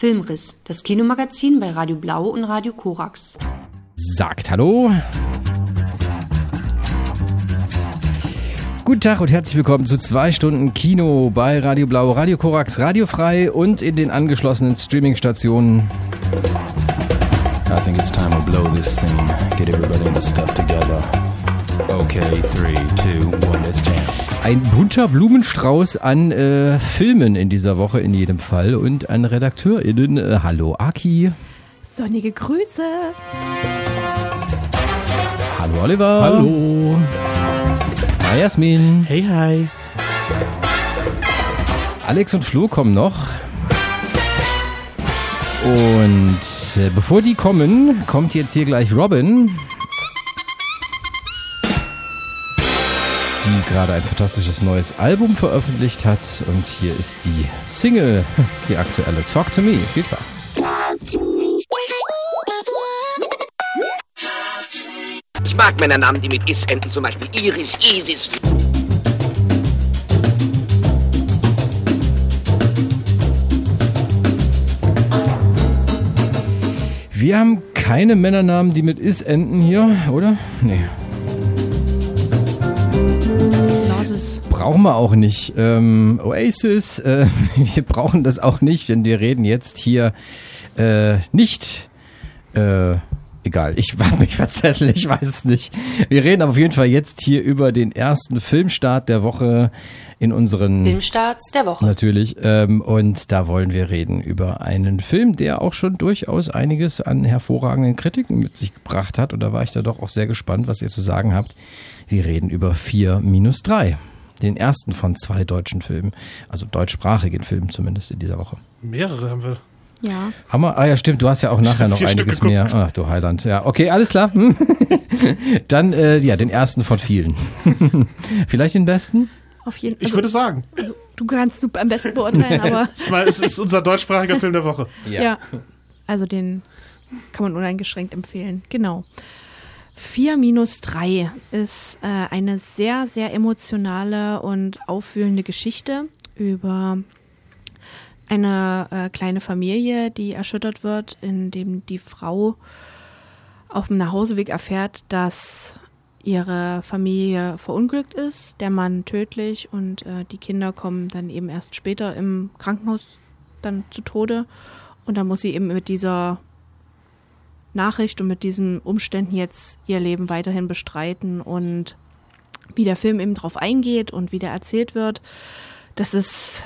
Filmriss, das Kinomagazin bei Radio Blau und Radio Korax. Sagt hallo. Guten Tag und herzlich willkommen zu 2 Stunden Kino bei Radio Blau, Radio Korax, Radio Frei und in den angeschlossenen Streaming-Stationen. I think it's time to blow this scene. Get everybody in the stuff together. Okay, 3, 2, 1, let's jam. Ein bunter Blumenstrauß an Filmen in dieser Woche in jedem Fall und an RedakteurInnen. Hallo Aki. Sonnige Grüße. Hallo Oliver. Hallo. Hi Jasmin. Hey, hi. Alex und Flo kommen noch. Und bevor die kommen, kommt jetzt hier gleich Robin, die gerade ein fantastisches neues Album veröffentlicht hat. Und hier ist die Single, die aktuelle Talk to Me. Viel Spaß. Ich mag Männernamen, die mit Is enden, zum Beispiel Iris, Isis. Wir haben keine Männernamen, die mit Is enden hier, oder? Nee. Brauchen wir auch nicht. Oasis, wir brauchen das auch nicht, denn wir reden jetzt hier nicht... Egal, ich habe mich verzettelt, ich weiß es nicht. Wir reden aber auf jeden Fall jetzt hier über den ersten Filmstart der Woche in unseren... Filmstarts der Woche. Natürlich. Und da wollen wir reden über einen Film, der auch schon durchaus einiges an hervorragenden Kritiken mit sich gebracht hat. Und da war ich da doch auch sehr gespannt, was ihr zu sagen habt. Wir reden über 4-3. Den ersten von 2 deutschen Filmen. Also deutschsprachigen Filmen zumindest in dieser Woche. Mehrere haben wir. Ja. Haben wir? Ah ja, stimmt, du hast ja auch nachher noch einiges mehr. Ach du Heiland. Ja, okay, alles klar. Dann, den ersten von vielen. Vielleicht den besten? Auf jeden Fall. Ich würde sagen. Also, du kannst am besten beurteilen, aber... Es ist unser deutschsprachiger Film der Woche. Ja. Also den kann man uneingeschränkt empfehlen. Genau. 4-3 ist eine sehr, sehr emotionale und aufwühlende Geschichte über eine kleine Familie, die erschüttert wird, indem die Frau auf dem Nachhauseweg erfährt, dass ihre Familie verunglückt ist, der Mann tödlich und die Kinder kommen dann eben erst später im Krankenhaus dann zu Tode und dann muss sie eben mit dieser Nachricht und mit diesen Umständen jetzt ihr Leben weiterhin bestreiten und wie der Film eben drauf eingeht und wie der erzählt wird, das ist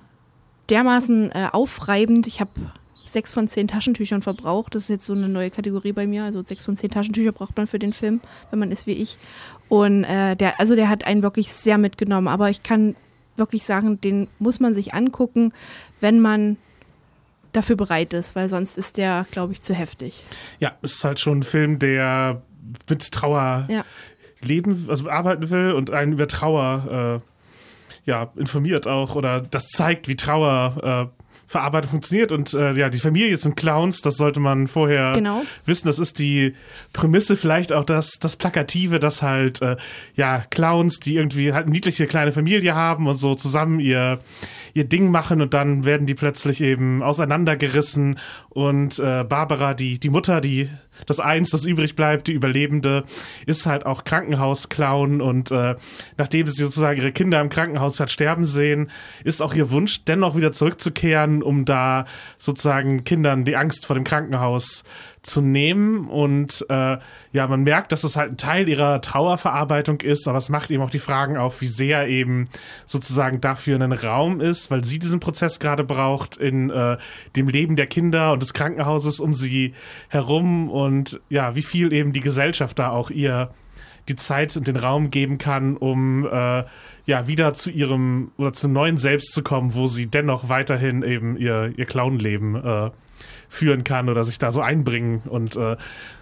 dermaßen aufreibend. Ich habe 6 von 10 Taschentüchern verbraucht. Das ist jetzt so eine neue Kategorie bei mir. Also 6 von 10 Taschentücher braucht man für den Film, wenn man ist wie ich. Und der hat einen wirklich sehr mitgenommen. Aber ich kann wirklich sagen, den muss man sich angucken, wenn man dafür bereit ist, weil sonst ist der, glaube ich, zu heftig. Ja, es ist halt schon ein Film, der mit Trauer leben, also arbeiten will und einen über Trauer informiert auch oder das zeigt, wie Trauer Verarbeitung funktioniert und die Familie sind Clowns, das sollte man vorher wissen, das ist die Prämisse, vielleicht auch das Plakative, dass halt Clowns, die irgendwie halt eine niedliche kleine Familie haben und so zusammen ihr Ding machen und dann werden die plötzlich eben auseinandergerissen und Barbara, die Mutter, das übrig bleibt, die Überlebende, ist halt auch Krankenhausclown und nachdem sie sozusagen ihre Kinder im Krankenhaus hat sterben sehen, ist auch ihr Wunsch, dennoch wieder zurückzukehren, um da sozusagen Kindern die Angst vor dem Krankenhaus zu nehmen und man merkt, dass es halt ein Teil ihrer Trauerverarbeitung ist, aber es macht eben auch die Fragen auf, wie sehr eben sozusagen dafür ein Raum ist, weil sie diesen Prozess gerade braucht in dem Leben der Kinder und des Krankenhauses um sie herum und wie viel eben die Gesellschaft da auch ihr die Zeit und den Raum geben kann, um wieder zu ihrem oder zum neuen Selbst zu kommen, wo sie dennoch weiterhin eben ihr Clownleben führen kann oder sich da so einbringen und für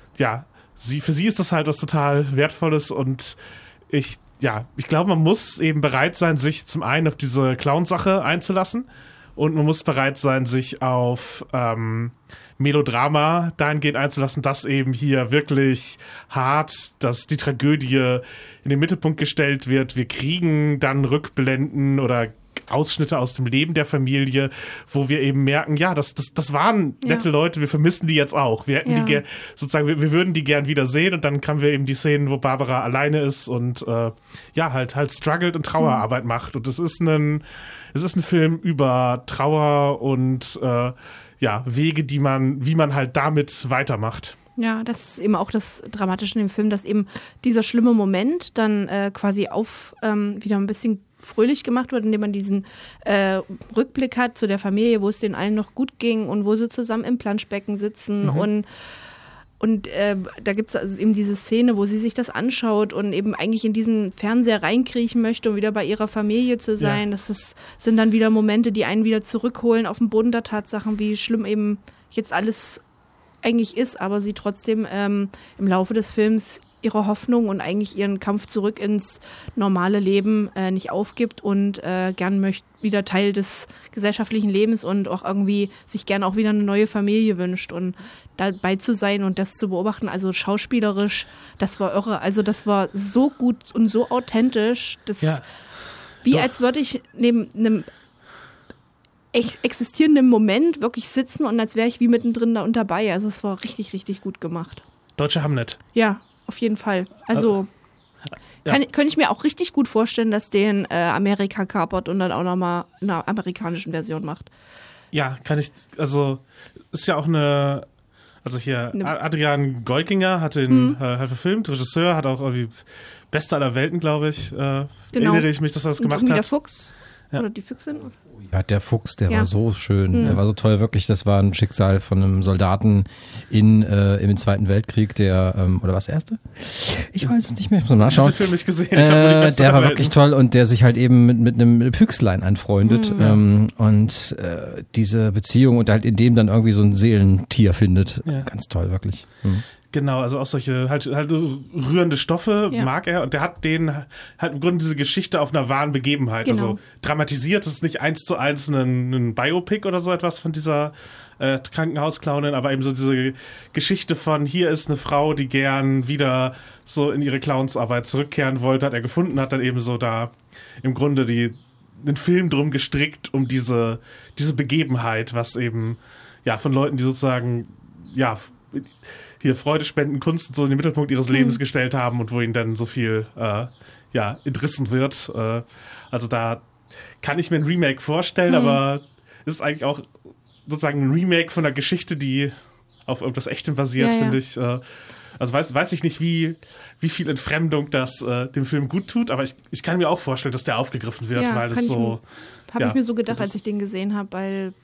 sie ist das halt was total Wertvolles und ich glaube, man muss eben bereit sein, sich zum einen auf diese Clown-Sache einzulassen und man muss bereit sein, sich auf Melodrama dahingehend einzulassen, dass eben hier wirklich hart, dass die Tragödie in den Mittelpunkt gestellt wird. Wir kriegen dann Rückblenden oder Ausschnitte aus dem Leben der Familie, wo wir eben merken, ja, das waren nette Leute, wir vermissen die jetzt auch. Wir hätten die sozusagen, wir würden die gern wieder sehen und dann haben wir eben die Szenen, wo Barbara alleine ist und halt struggelt und Trauerarbeit macht. Und es ist ein Film über Trauer und Wege, wie man halt damit weitermacht. Ja, das ist eben auch das Dramatische in dem Film, dass eben dieser schlimme Moment dann quasi wieder ein bisschen fröhlich gemacht wird, indem man diesen Rückblick hat zu der Familie, wo es denen allen noch gut ging und wo sie zusammen im Planschbecken sitzen und da gibt es also eben diese Szene, wo sie sich das anschaut und eben eigentlich in diesen Fernseher reinkriechen möchte, um wieder bei ihrer Familie zu sein. Ja. Sind dann wieder Momente, die einen wieder zurückholen auf den Boden der Tatsachen, wie schlimm eben jetzt alles eigentlich ist, aber sie trotzdem im Laufe des Films ihre Hoffnung und eigentlich ihren Kampf zurück ins normale Leben nicht aufgibt und gern wieder Teil des gesellschaftlichen Lebens und auch irgendwie sich gern auch wieder eine neue Familie wünscht und dabei zu sein und das zu beobachten, also schauspielerisch, das war irre, also das war so gut und so authentisch, als würde ich neben einem existierenden Moment wirklich sitzen und als wäre ich wie mittendrin da und dabei, also es war richtig, richtig gut gemacht. Deutsche Hamlet. Ja, auf jeden Fall. Also könnte ich mir auch richtig gut vorstellen, dass den Amerika kapert und dann auch nochmal in einer amerikanischen Version macht. Ja, ist ja auch Adrian Goikinger hat den halt verfilmt, Regisseur, hat auch irgendwie Beste aller Welten, glaube ich, erinnere ich mich, dass er das gemacht hat. Der Fuchs oder die Füchsin. Ja, der Fuchs, der war so schön, der war so toll, wirklich, das war ein Schicksal von einem Soldaten im Zweiten Weltkrieg, der, oder was, Erste? Ich weiß es nicht mehr, ich muss mal nachschauen. Ich habe den Film nicht gesehen, ich habe nur die Beste der war wirklich toll und der sich halt eben mit einem Füchslein anfreundet und diese Beziehung und halt in dem dann irgendwie so ein Seelentier findet. Ja. Ganz toll, wirklich. Genau, also auch solche halt rührende Stoffe mag er und der hat halt im Grunde diese Geschichte auf einer wahren Begebenheit, also dramatisiert, das ist nicht 1:1 ein Biopic oder so etwas von dieser Krankenhausclownin, aber eben so diese Geschichte von, hier ist eine Frau, die gern wieder so in ihre Clownsarbeit zurückkehren wollte, hat er gefunden, hat dann eben so da im Grunde den Film drum gestrickt, um diese Begebenheit, was eben von Leuten, die sozusagen hier Freude spenden, Kunst so in den Mittelpunkt ihres Lebens gestellt haben und wo ihnen dann so viel entrissen wird. Also da kann ich mir ein Remake vorstellen, aber es ist eigentlich auch sozusagen ein Remake von einer Geschichte, die auf irgendwas Echtem basiert, finde ich. Also weiß ich nicht, wie viel Entfremdung das dem Film gut tut, aber ich kann mir auch vorstellen, dass der aufgegriffen wird, weil es so... Habe ich mir so gedacht, als ich den gesehen habe, weil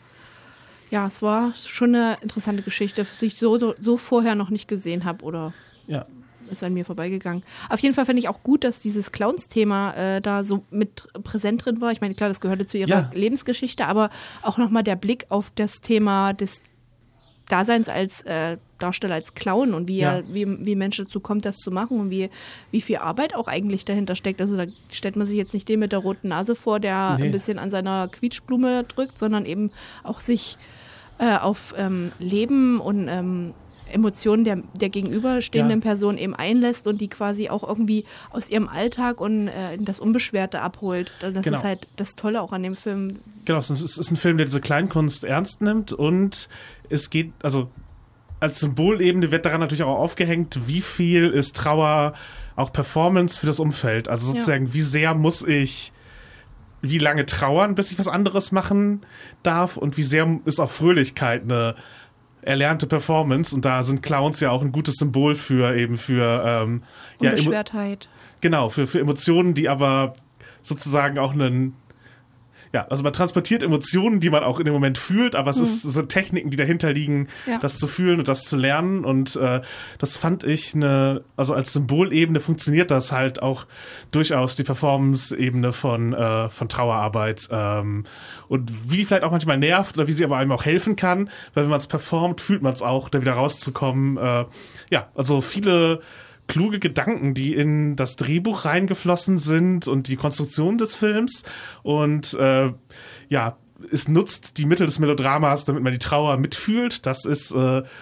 es war schon eine interessante Geschichte, die ich so vorher noch nicht gesehen habe oder ist an mir vorbeigegangen. Auf jeden Fall finde ich auch gut, dass dieses Clowns-Thema da so mit präsent drin war. Ich meine, klar, das gehörte zu ihrer Lebensgeschichte, aber auch nochmal der Blick auf das Thema des Daseins als Darsteller, als Clown und wie Menschen dazu kommt, das zu machen und wie viel Arbeit auch eigentlich dahinter steckt. Also da stellt man sich jetzt nicht den mit der roten Nase vor, der ein bisschen an seiner Quietschblume drückt, sondern eben auch sich auf Leben und Emotionen der gegenüberstehenden Person eben einlässt und die quasi auch irgendwie aus ihrem Alltag und in das Unbeschwerte abholt. Das ist halt das Tolle auch an dem Film. Genau, es ist ein Film, der diese Kleinkunst ernst nimmt und es geht, also als Symbolebene wird daran natürlich auch aufgehängt, wie viel ist Trauer auch Performance für das Umfeld. Also sozusagen, wie sehr muss ich wie lange trauern, bis ich was anderes machen darf und wie sehr ist auch Fröhlichkeit eine erlernte Performance und da sind Clowns ja auch ein gutes Symbol für Unbeschwertheit. Genau, für Emotionen, die aber sozusagen auch also man transportiert Emotionen, die man auch in dem Moment fühlt, aber es sind Techniken, die dahinter liegen, das zu fühlen und das zu lernen und das fand ich also als Symbolebene funktioniert das halt auch durchaus die Performance-Ebene von Trauerarbeit und wie die vielleicht auch manchmal nervt oder wie sie aber einem auch helfen kann, weil wenn man es performt, fühlt man es auch, da wieder rauszukommen. Also viele kluge Gedanken, die in das Drehbuch reingeflossen sind und die Konstruktion des Films und es nutzt die Mittel des Melodramas, damit man die Trauer mitfühlt. Das ist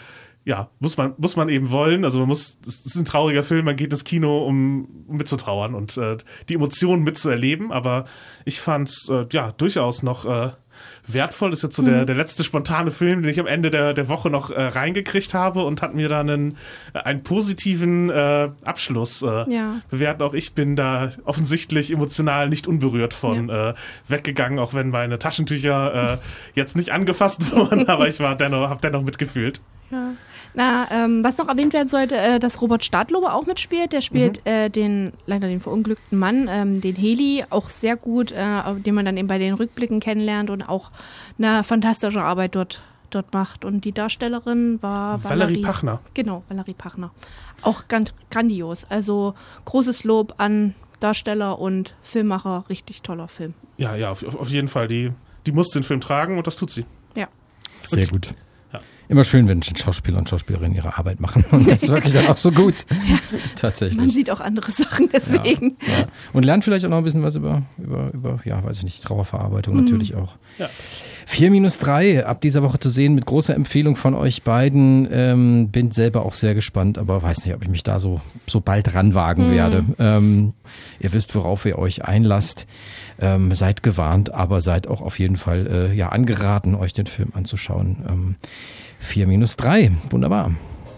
muss man eben wollen. Also es ist ein trauriger Film, man geht ins Kino, um mitzutrauern und die Emotionen mitzuerleben. Aber ich fand es durchaus noch wertvoll. Das ist jetzt so der letzte spontane Film, den ich am Ende der Woche noch reingekriegt habe und hat mir dann einen positiven Abschluss bewertet. Auch ich bin da offensichtlich emotional nicht unberührt von weggegangen, auch wenn meine Taschentücher jetzt nicht angefasst wurden, aber ich habe dennoch mitgefühlt. Ja. Was noch erwähnt werden sollte, dass Robert Stadlober auch mitspielt. Der spielt den verunglückten Mann, den Heli, auch sehr gut, den man dann eben bei den Rückblicken kennenlernt und auch eine fantastische Arbeit dort macht. Und die Darstellerin war Valerie Pachner. Genau, Valerie Pachner. Auch grandios. Also großes Lob an Darsteller und Filmmacher. Richtig toller Film. Ja, auf jeden Fall. Die muss den Film tragen und das tut sie. Ja. Sehr gut. Immer schön, wenn Schauspieler und Schauspielerinnen ihre Arbeit machen und das wirklich dann auch so gut. Tatsächlich. Man sieht auch andere Sachen deswegen. Ja. Und lernt vielleicht auch noch ein bisschen was über weiß ich nicht, Trauerverarbeitung natürlich auch. Ja. 4-3 ab dieser Woche zu sehen mit großer Empfehlung von euch beiden. Bin selber auch sehr gespannt, aber weiß nicht, ob ich mich da so bald ranwagen werde. Ihr wisst, worauf ihr euch einlasst. Seid gewarnt, aber seid auch auf jeden Fall angeraten, euch den Film anzuschauen. 4-3, wunderbar.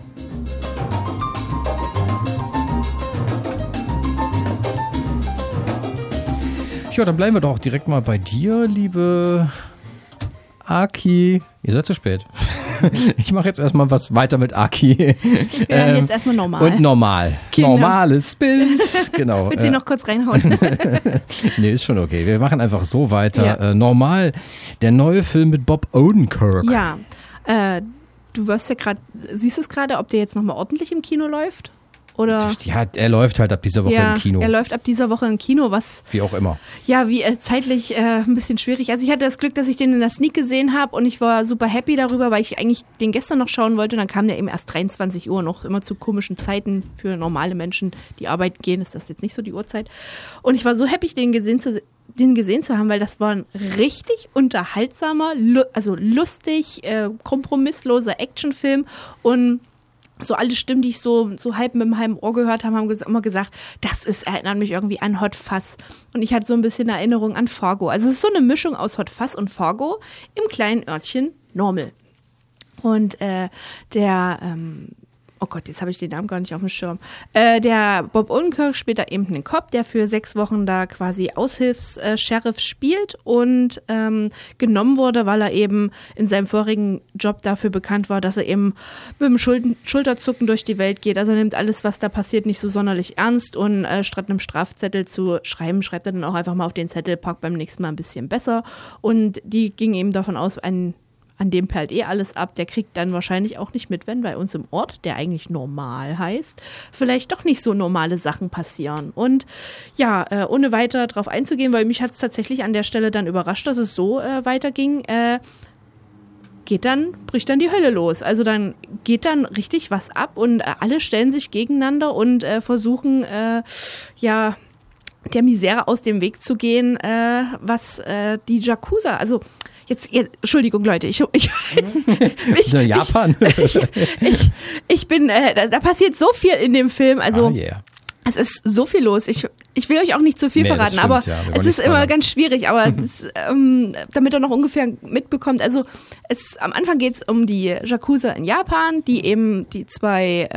Ja, dann bleiben wir doch direkt mal bei dir, liebe Aki. Ihr seid zu spät. Ich mache jetzt erstmal was weiter mit Aki. Wir werden jetzt erstmal normal. Und normal. Genau. Normales Bild. Genau. Willst du noch kurz reinhauen? Nee, ist schon okay. Wir machen einfach so weiter. Ja. Normal. Der neue Film mit Bob Odenkirk. Ja. Du wirst ja gerade, siehst du es gerade, ob der jetzt nochmal ordentlich im Kino läuft? Oder? Ja, er läuft halt ab dieser Woche im Kino. Er läuft ab dieser Woche im Kino, was... Wie auch immer. Ja, zeitlich ein bisschen schwierig. Also ich hatte das Glück, dass ich den in der Sneak gesehen habe und ich war super happy darüber, weil ich eigentlich den gestern noch schauen wollte und dann kam der eben erst 23 Uhr, noch immer zu komischen Zeiten für normale Menschen, die arbeiten gehen, ist das jetzt nicht so die Uhrzeit. Und ich war so happy, den gesehen zu haben, weil das war ein richtig unterhaltsamer, also lustig, kompromissloser Actionfilm und so alle Stimmen, die ich so halb mit einem halben Ohr gehört habe, haben immer gesagt, erinnert mich irgendwie an Hot Fuzz. Und ich hatte so ein bisschen Erinnerung an Fargo. Also es ist so eine Mischung aus Hot Fuzz und Fargo im kleinen Örtchen Normal. Und oh Gott, jetzt habe ich den Namen gar nicht auf dem Schirm. Der Bob Odenkirk spielt da eben einen Cop, der für 6 Wochen da quasi Aushilfs-Sheriff spielt und genommen wurde, weil er eben in seinem vorigen Job dafür bekannt war, dass er eben mit dem Schulterzucken durch die Welt geht. Also er nimmt alles, was da passiert, nicht so sonderlich ernst und statt einem Strafzettel zu schreiben, schreibt er dann auch einfach mal auf den Zettel, packt beim nächsten Mal ein bisschen besser. Und die ging eben davon aus, an dem perlt alles ab, der kriegt dann wahrscheinlich auch nicht mit, wenn bei uns im Ort, der eigentlich normal heißt, vielleicht doch nicht so normale Sachen passieren. Und ja, ohne weiter drauf einzugehen, weil mich hat es tatsächlich an der Stelle dann überrascht, dass es so weiterging, bricht dann die Hölle los. Also dann geht dann richtig was ab und alle stellen sich gegeneinander und versuchen, der Misere aus dem Weg zu gehen, was die Yakuza, also Jetzt, Entschuldigung, Leute, Japan. Ich bin, da passiert so viel in dem Film, also es ist so viel los. Ich will euch auch nicht zu viel verraten, stimmt, aber es ist immer ganz schwierig, aber damit ihr noch ungefähr mitbekommt, also am Anfang geht es um die Yakuza in Japan, die eben die 2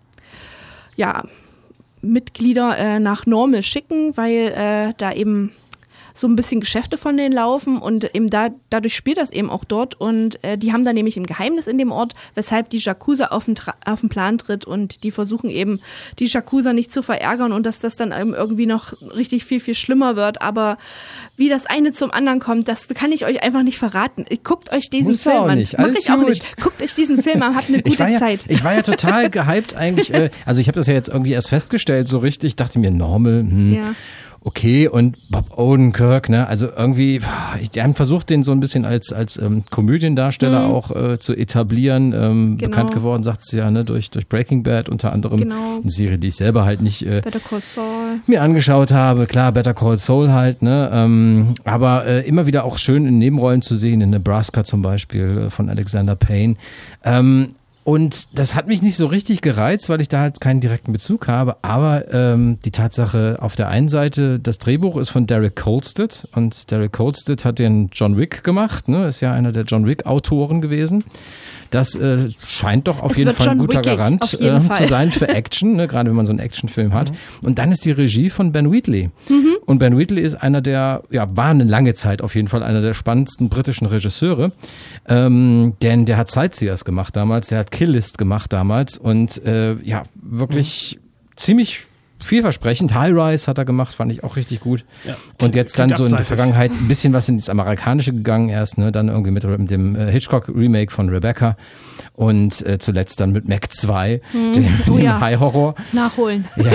Mitglieder nach Normal schicken, weil da eben so ein bisschen Geschäfte von denen laufen und eben dadurch spielt das eben auch dort und die haben da nämlich ein Geheimnis in dem Ort, weshalb die Yakuza auf den Plan tritt und die versuchen eben, die Yakuza nicht zu verärgern und dass das dann eben irgendwie noch richtig viel, viel schlimmer wird, aber wie das eine zum anderen kommt, das kann ich euch einfach nicht verraten. Guckt euch diesen Film an. Mach ich auch nicht. Guckt euch diesen Film an, habt eine gute Zeit. Ich war ja total gehypt eigentlich, also ich habe das ja jetzt irgendwie erst festgestellt, so richtig, dachte mir, Normal, okay, und Bob Odenkirk, ne, also irgendwie, die haben versucht, den so ein bisschen als Komödiendarsteller auch zu etablieren, bekannt geworden, sagt sie ja, ne, durch Breaking Bad unter anderem, eine Serie, die ich selber halt nicht Better Call Saul mir angeschaut habe, klar, Better Call Saul halt, ne, aber immer wieder auch schön in Nebenrollen zu sehen, in Nebraska zum Beispiel von Alexander Payne, Und das hat mich nicht so richtig gereizt, weil ich da halt keinen direkten Bezug habe. Aber die Tatsache auf der einen Seite, das Drehbuch ist von Derek Kolstad. Und Derek Kolstad hat den John Wick gemacht, ne? Ist ja einer der John Wick-Autoren gewesen. Das scheint doch auf jeden Fall ein guter Garant zu sein für Action, ne? Gerade wenn man so einen Actionfilm hat. Und dann ist die Regie von Ben Wheatley. Und Ben Wheatley ist einer der, war eine lange Zeit auf jeden Fall einer der spannendsten britischen Regisseure. Denn der hat Sightseers gemacht damals, der hat Kill List gemacht damals und wirklich ziemlich vielversprechend. High Rise hat er gemacht, fand ich auch richtig gut. Ja, und jetzt dann so in der Vergangenheit ein bisschen was ins Amerikanische gegangen erst, ne? Dann irgendwie mit dem Hitchcock-Remake von Rebecca und zuletzt dann mit Mac 2, dem High-Horror. Nachholen. Ja.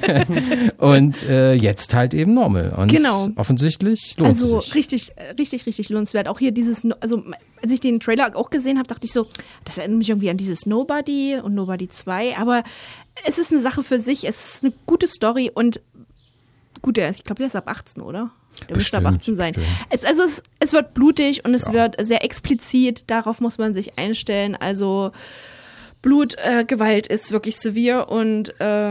Und jetzt halt eben Normal. Und offensichtlich lohnt es sich. Richtig lohnenswert. Auch hier als ich den Trailer auch gesehen habe, dachte ich so, das erinnert mich irgendwie an dieses Nobody und Nobody 2, aber es ist eine Sache für sich, es ist eine gute Story und gut, ich glaube, der ist ab 18, oder? Der müsste ab 18 sein. Es wird blutig und es wird sehr explizit, darauf muss man sich einstellen, also Gewalt ist wirklich severe und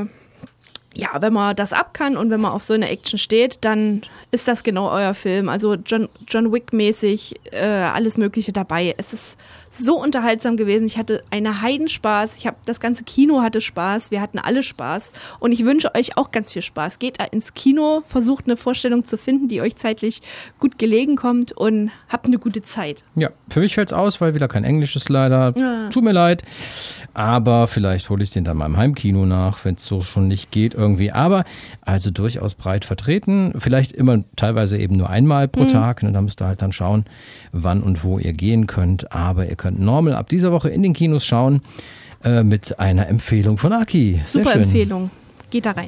wenn man das ab kann und wenn man auf so eine Action steht, dann ist das genau euer Film. Also John Wick-mäßig alles Mögliche dabei. Es ist so unterhaltsam gewesen. Ich hatte einen Heidenspaß. Das ganze Kino hatte Spaß. Wir hatten alle Spaß. Und ich wünsche euch auch ganz viel Spaß. Geht ins Kino, versucht eine Vorstellung zu finden, die euch zeitlich gut gelegen kommt und habt eine gute Zeit. Ja, für mich fällt's aus, weil wieder kein Englisch ist leider. Ja. Tut mir leid. Aber vielleicht hole ich den dann mal im Heimkino nach, wenn es so schon nicht geht irgendwie. Aber also durchaus breit vertreten. Vielleicht immer teilweise eben nur einmal pro Tag. Ne, da müsst ihr halt dann schauen, wann und wo ihr gehen könnt. Aber ihr könnt Normal ab dieser Woche in den Kinos schauen mit einer Empfehlung von Aki. Sehr Super schön. Empfehlung. Geht da rein.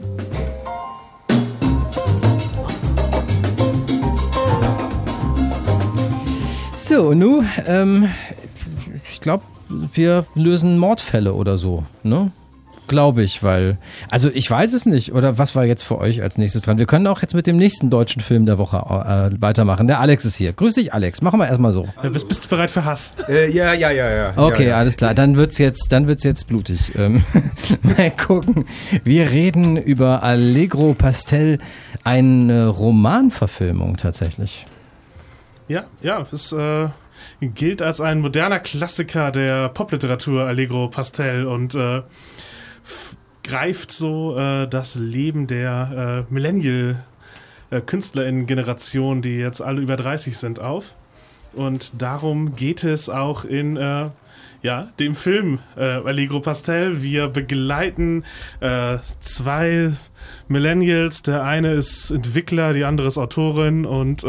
So, nun, ich glaube, wir lösen Mordfälle oder so, ne? Glaube ich, weil, also ich weiß es nicht, oder was war jetzt für euch als nächstes dran? Wir können auch jetzt mit dem nächsten deutschen Film der Woche weitermachen. Der Alex ist hier. Grüß dich, Alex. Machen wir erstmal so. Bist du bereit für Hass? Ja. Okay, alles klar. Dann wird's jetzt blutig. Mal gucken. Wir reden über Allegro Pastel, eine Romanverfilmung tatsächlich. Ja, es gilt als ein moderner Klassiker der Popliteratur, Allegro Pastel, und greift so das Leben der Millennial-KünstlerInnen-Generation, die jetzt alle über 30 sind, auf. Und darum geht es auch in dem Film Allegro Pastel. Wir begleiten zwei Millennials. Der eine ist Entwickler, die andere ist Autorin, und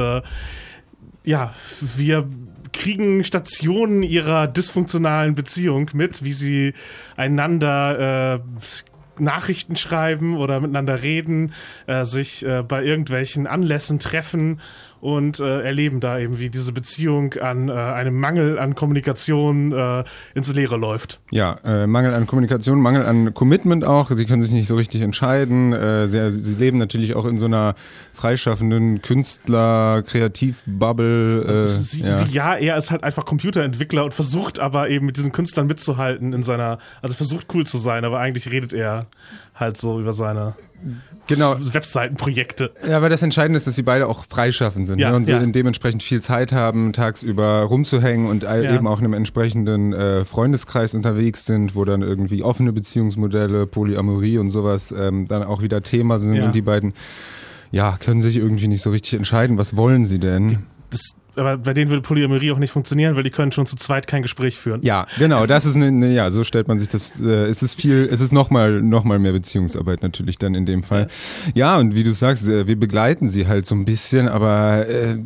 wir kriegen Stationen ihrer dysfunktionalen Beziehung mit, wie sie einander Nachrichten schreiben oder miteinander reden, sich bei irgendwelchen Anlässen treffen und erleben da eben, wie diese Beziehung an einem Mangel an Kommunikation ins Leere läuft. Ja, Mangel an Kommunikation, Mangel an Commitment auch. Sie können sich nicht so richtig entscheiden. Sie leben natürlich auch in so einer freischaffenden Künstler-Kreativ-Bubble. Er ist halt einfach Computerentwickler und versucht aber eben mit diesen Künstlern mitzuhalten versucht cool zu sein, aber eigentlich redet er halt so über seine Webseitenprojekte. Ja, aber das Entscheidende ist, dass sie beide auch freischaffend sind, und sie dementsprechend viel Zeit haben, tagsüber rumzuhängen und eben auch in einem entsprechenden Freundeskreis unterwegs sind, wo dann irgendwie offene Beziehungsmodelle, Polyamorie und sowas dann auch wieder Thema sind, und die beiden können sich irgendwie nicht so richtig entscheiden. Was wollen sie denn? Aber bei denen würde Polyamorie auch nicht funktionieren, weil die können schon zu zweit kein Gespräch führen. Ja, genau, das ist so stellt man sich das, es ist noch mal mehr Beziehungsarbeit natürlich dann in dem Fall. Ja, und wie du sagst, wir begleiten sie halt so ein bisschen, aber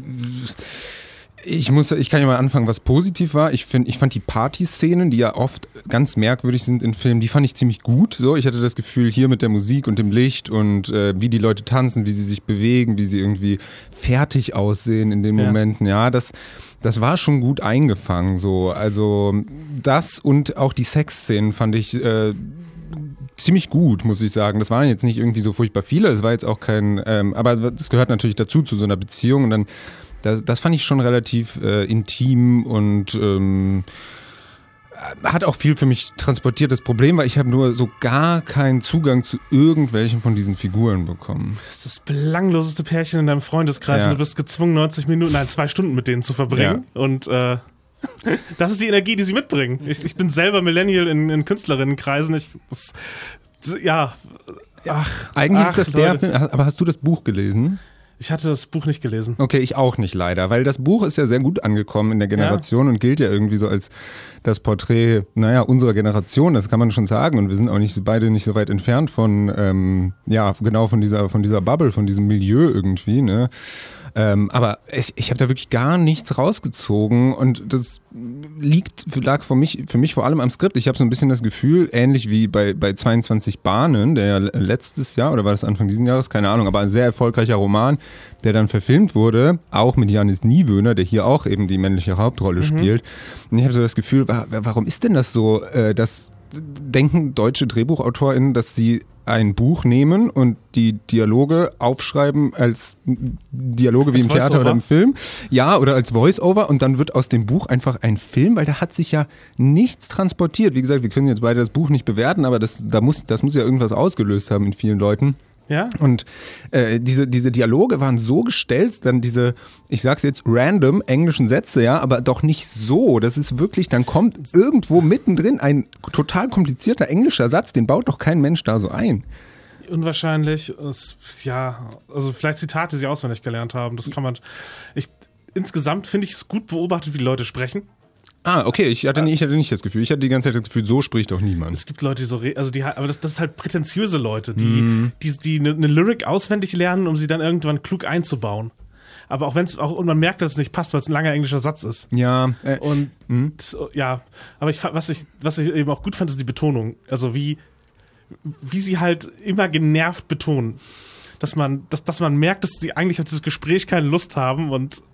ich kann ja mal anfangen, was positiv war. Ich fand die Partyszenen, die ja oft ganz merkwürdig sind in Filmen, die fand ich ziemlich gut. So, ich hatte das Gefühl, hier mit der Musik und dem Licht und wie die Leute tanzen, wie sie sich bewegen, wie sie irgendwie fertig aussehen in den Momenten. Ja, das war schon gut eingefangen. So, also das und auch die Sexszenen fand ich ziemlich gut, muss ich sagen. Das waren jetzt nicht irgendwie so furchtbar viele. Es war jetzt auch kein, aber das gehört natürlich dazu zu so einer Beziehung, und dann das fand ich schon relativ intim und hat auch viel für mich transportiert. Das Problem war, ich habe nur so gar keinen Zugang zu irgendwelchen von diesen Figuren bekommen. Das ist das belangloseste Pärchen in deinem Freundeskreis und du bist gezwungen, 2 Stunden mit denen zu verbringen. Ja. Und das ist die Energie, die sie mitbringen. Ich bin selber Millennial in Künstlerinnenkreisen. Eigentlich ist das der Film, aber hast du das Buch gelesen? Ich hatte das Buch nicht gelesen. Okay, ich auch nicht leider, weil das Buch ist ja sehr gut angekommen in der Generation und gilt ja irgendwie so als das Porträt, unserer Generation, das kann man schon sagen, und wir sind auch beide nicht so weit entfernt von, genau von dieser Bubble, von diesem Milieu irgendwie, ne? Aber ich habe da wirklich gar nichts rausgezogen und das lag für mich vor allem am Skript. Ich habe so ein bisschen das Gefühl, ähnlich wie bei 22 Bahnen, der ja letztes Jahr, oder war das Anfang dieses Jahres, keine Ahnung, aber ein sehr erfolgreicher Roman, der dann verfilmt wurde, auch mit Janis Niewöhner, der hier auch eben die männliche Hauptrolle spielt. Und ich habe so das Gefühl, warum ist denn das so, dass denken deutsche DrehbuchautorInnen, dass sie ein Buch nehmen und die Dialoge aufschreiben als Dialoge wie im Theater oder im Film. Ja, oder als Voice-Over und dann wird aus dem Buch einfach ein Film, weil da hat sich ja nichts transportiert. Wie gesagt, wir können jetzt beide das Buch nicht bewerten, aber das muss ja irgendwas ausgelöst haben in vielen Leuten. Ja. Und diese Dialoge waren so gestellt, dann diese, ich sag's jetzt, random englischen Sätze, ja, aber doch nicht so. Das ist wirklich, dann kommt irgendwo mittendrin ein total komplizierter englischer Satz, den baut doch kein Mensch da so ein. Unwahrscheinlich, also vielleicht Zitate, die sie auswendig gelernt haben, das kann man, insgesamt finde ich es gut beobachtet, wie die Leute sprechen. Ah, okay, ich hatte nicht das Gefühl. Ich hatte die ganze Zeit das Gefühl, so spricht doch niemand. Es gibt Leute, die aber das ist halt prätentiöse Leute, die eine Lyric auswendig lernen, um sie dann irgendwann klug einzubauen. Aber auch und man merkt, dass es nicht passt, weil es ein langer englischer Satz ist. Ja. Aber was ich eben auch gut fand, ist die Betonung. Also wie sie halt immer genervt betonen. Dass man merkt, dass sie eigentlich auf dieses Gespräch keine Lust haben und